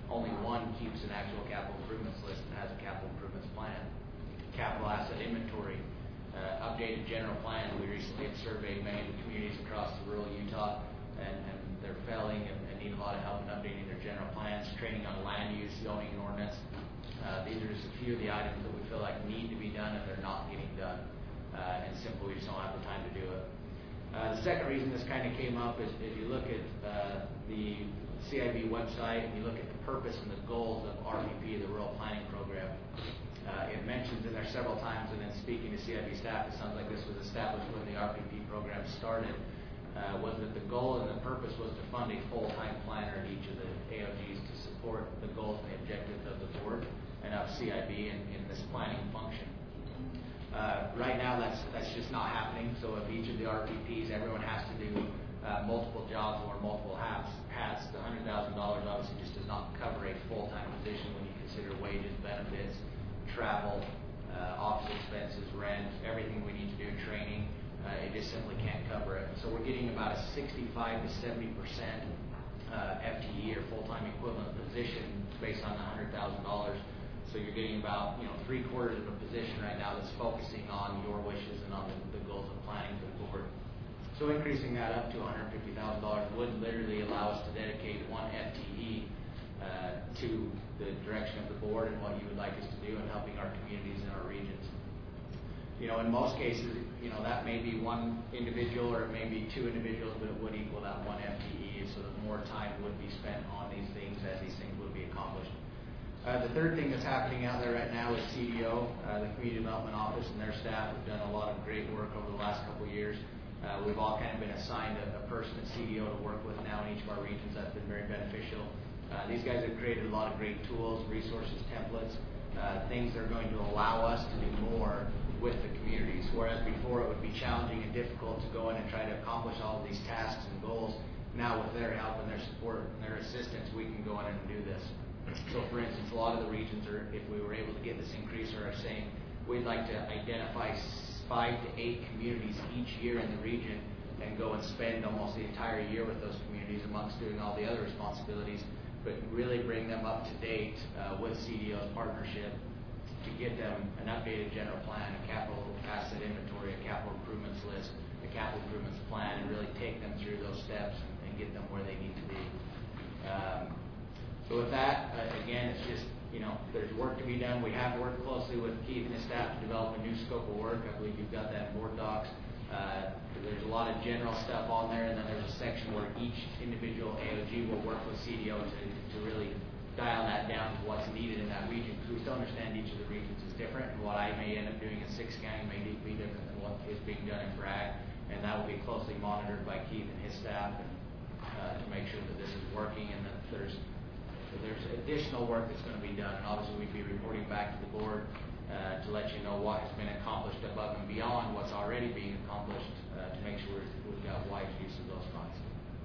only one keeps an actual capital improvements list and has a capital improvements plan. Capital asset inventory, uh, updated general plan. We recently have surveyed many of the communities across the rural Utah, and, and they're failing and, and need a lot of help in updating their general plans, training on land use, zoning and ordinance. Uh, these are just a few of the items that we feel like need to be done and they're not getting done. Uh, and simply we just don't have the time to do it. Uh, the second reason this kind of came up is if you look at uh, the C I B website and you look at the purpose and the goals of R P P, the Rural Planning Program, uh, it mentions in there several times, and then speaking to C I B staff, it sounds like this was established when the R P P program started, uh, was that the goal and the purpose was to fund a full-time planner in each of the A O Gs to support the goals and the objectives of the board and of C I B in, in this planning function. Uh, right now, that's that's just not happening. So of each of the R P Ps, everyone has to do uh, multiple jobs or multiple hats. hats. The one hundred thousand dollars obviously just does not cover a full-time position when you consider wages, benefits, travel, uh, office expenses, rent, everything we need to do in training. Uh, it just simply can't cover it. So we're getting about a sixty-five to seventy percent uh, F T E or full-time equivalent position based on the one hundred thousand dollars. So you're getting about, you know, three quarters of a position right now that's focusing on your wishes and on the, the goals of planning for the board. So increasing that up to one hundred fifty thousand dollars would literally allow us to dedicate one F T E uh, to the direction of the board and what you would like us to do in helping our communities and our regions. You know, in most cases, you know, that may be one individual or it may be two individuals, but it would equal that one F T E, so that more time would be spent on these things as these things would be accomplished. Uh, the third thing that's happening out there right now is C D O, uh, the Community Development Office, and their staff have done a lot of great work over the last couple of years. Uh, we've all kind of been assigned a, a person at C D O to work with now in each of our regions. That's been very beneficial. Uh, these guys have created a lot of great tools, resources, templates, uh, things that are going to allow us to do more with the communities. Whereas before it would be challenging and difficult to go in and try to accomplish all of these tasks and goals, now with their help and their support and their assistance, we can go in and do this. So for instance, a lot of the regions are, if we were able to get this increase, are saying we'd like to identify five to eight communities each year in the region and go and spend almost the entire year with those communities amongst doing all the other responsibilities, but really bring them up to date uh, with C D O's partnership to get them an updated general plan, a capital asset inventory, a capital improvements list, a capital improvements plan, and really take them through those steps and, and get them where they need to be. Um, So with that, uh, again, it's just, you know, there's work to be done. We have worked closely with Keith and his staff to develop a new scope of work. I believe you've got that in board docs. Uh, there's a lot of general stuff on there, and then there's a section where each individual A O G will work with C D O to, to really dial that down to what's needed in that region, because we still understand each of the regions is different, and what I may end up doing in Six County may be different than what is being done in Bragg, and that will be closely monitored by Keith and his staff and, uh, to make sure that this is working and that there's there's additional work that's going to be done, and obviously we'd be reporting back to the board uh, to let you know what has been accomplished above and beyond what's already being accomplished uh, to make sure we've got wise use of those funds.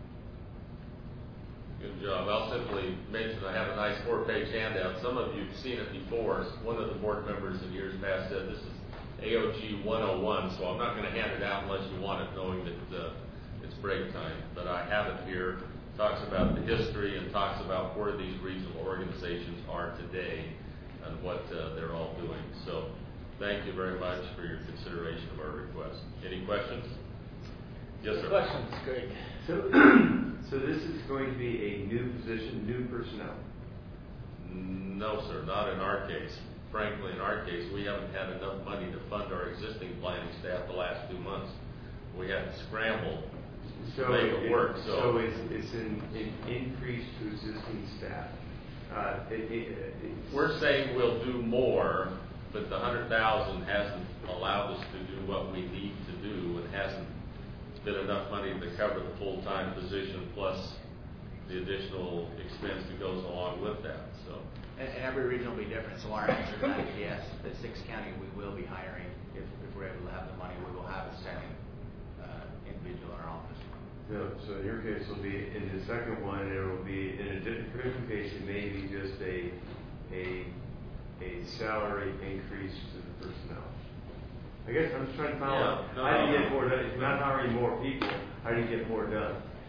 Good job. I'll simply mention I have a nice four-page handout. Some of you have seen it before. One of the board members in years past said this is A O G one oh one, so I'm not going to hand it out unless you want it, knowing that uh, it's break time. But I have it here. Talks about the history and talks about where these regional organizations are today and what uh, they're all doing. So thank you very much for your consideration of our request. Any questions? Yes, sir. Questions, Greg. So, so this is going to be a new position, new personnel? No, sir, not in our case. Frankly, in our case, we haven't had enough money to fund our existing planning staff the last two months. We had to scramble So to make it, it work. So, so it's, it's an, an increase to existing staff. Uh, it, it, we're saying we'll do more, but the hundred thousand hasn't allowed us to do what we need to do, and hasn't been enough money to cover the full-time position plus the additional expense that goes along with that. So, and, and every region will be different. So our answer to that is yes. At Six County, we will be hiring if, if we're able to have the money. We will have a second uh, individual in our office. No, so in your case, it'll be in the second one. There will be in a different case. It may be just a a a salary increase to the personnel. I guess I'm just trying to find out yeah, no, how do you no, get more done? It's not hiring more people. How do you get more done?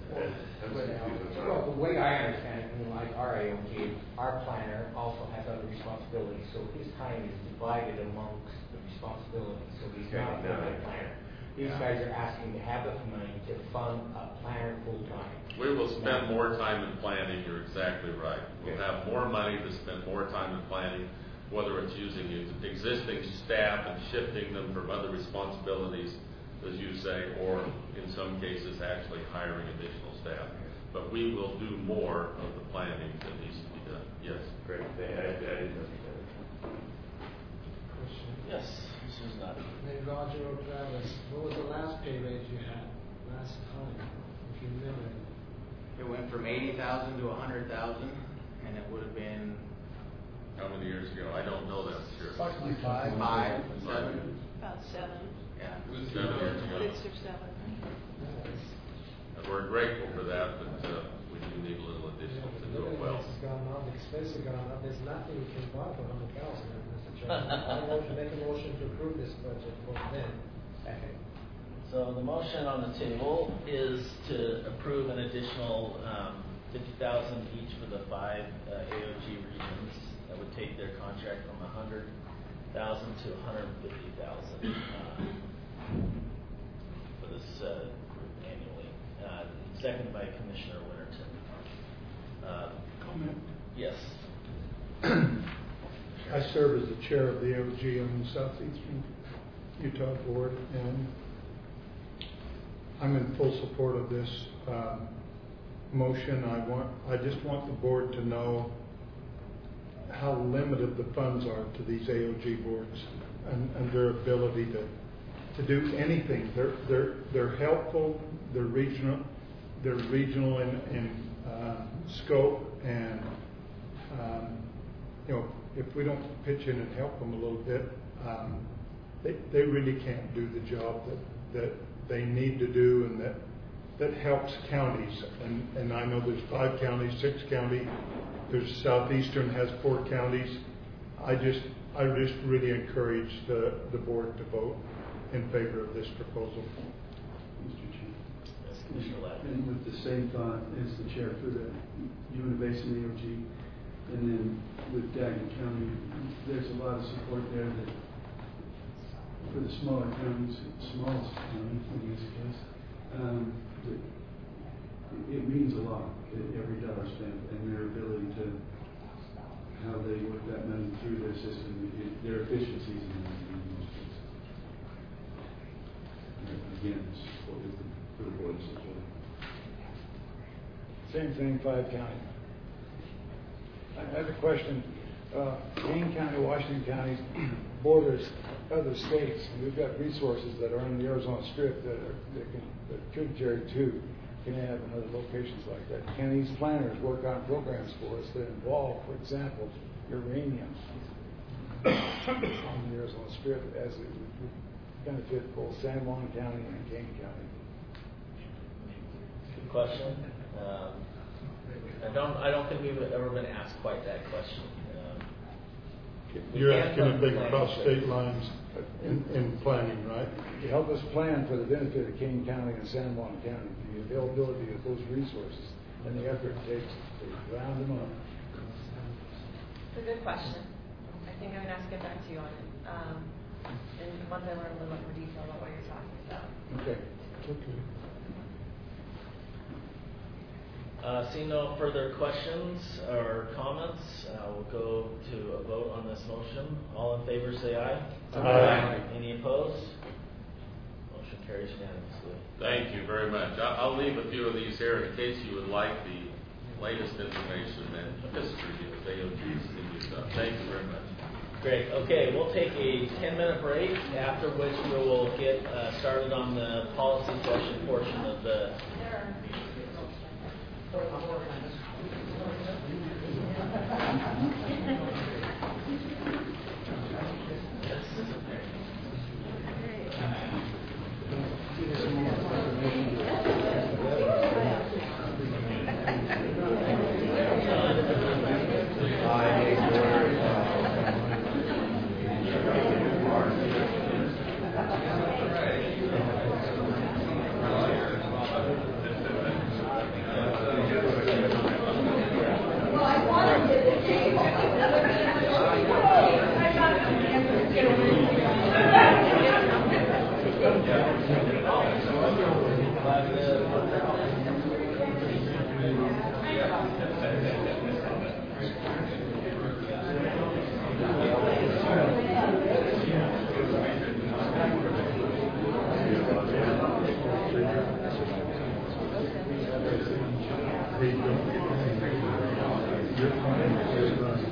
Well, the way I understand it, I mean, like our A O G, our planner also has other responsibilities, so his time is divided amongst the responsibilities, so he's not a full-time planner. These guys are asking to have the money to fund a planner full-time. We will spend more time in planning, you're exactly right. We'll have more money to spend more time in planning, whether it's using existing staff and shifting them from other responsibilities, as you say, or in some cases actually hiring additional staff. But we will do more of the planning that needs to be done. Yes. Great. I, I, I didn't know that. Yes, Missus Nutt. Hey, Roger or Travis, what was the last pay raise you had last time, if you remember? It went from eighty thousand to a hundred thousand, and it would have been. How many years ago? I don't know that, sure. Approximately five. Five, seven. About seven. Yeah. Seven years ago. Six or seven. And we're grateful for that, but uh, we do need a little additional to do it well. Has gone up, the expenses have gone up, there's nothing we can buy for a hundred thousand, Mister Chairman. I motion, make a motion to approve this budget for then. Second. So the motion on the table is to approve an additional um, fifty thousand each for the five uh, A O G regions. That would take their contract from a hundred thousand to a hundred fifty thousand uh, for this uh, group annually. Uh, seconded by Commissioner Winterton. Uh, Comment? Yes. I serve as the chair of the A O G on the Southeastern Utah Board, and I'm in full support of this um, motion. I want, I just want the board to know how limited the funds are to these A O G boards and, and their ability to to do anything. They're they're they're helpful. They're regional. They're regional in in uh, scope, and um, you know, if we don't pitch in and help them a little bit, um, they they really can't do the job that that they need to do, and that that helps counties. And and I know there's five counties, six counties. There's Southeastern has four counties. I just I just really encourage the the board to vote in favor of this proposal. Mister Chair. Yes, Commissioner Ladd. And with the same thought as the chair for the Uinta Basin A O G, and then with Daggett County, there's a lot of support there that for the smaller counties, smallest county in this case, um, that it means a lot, every dollar spent, and their ability to, how they work that money through their system, their efficiencies in most cases. Again, it's what we for the board to support. Same thing, five county. I have a question. Uh, Kane County, Washington County borders other states, and we've got resources that are in the Arizona Strip that are that can that could carry two. Can have in other locations like that. Can these planners work on programs for us that involve, for example, uranium on the Arizona Strip as it would benefit both San Juan County and Kane County? Good question. Um, I don't. I don't think we've ever been asked quite that question. Um, You're asking if they can cross state lines in, in planning, right? To help us plan for the benefit of Kane County and San Juan County, the availability of those resources and the effort it takes to round them up. It's a good question. I think I'm going to have to get back to you on it. Um, and once I learn a little more detail about what you're talking about. Okay. Okay. Uh, seeing no further questions or comments, uh, we'll go to a vote on this motion. All in favor, say aye. Aye. Aye. Any opposed? Motion carries unanimously. Thank you very much. I- I'll leave a few of these here in case you would like the latest information and history of A O Gs in Utah. Thank you very much. Great. Okay, we'll take a ten-minute break, after which we will get uh, started on the policy session portion of the meeting. be doing. Your plan is running.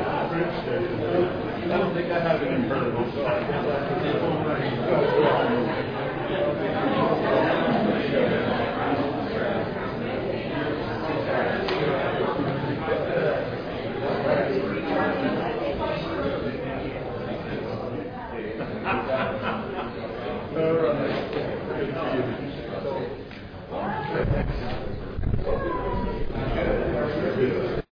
I don't think I have it in front of me, so I can't.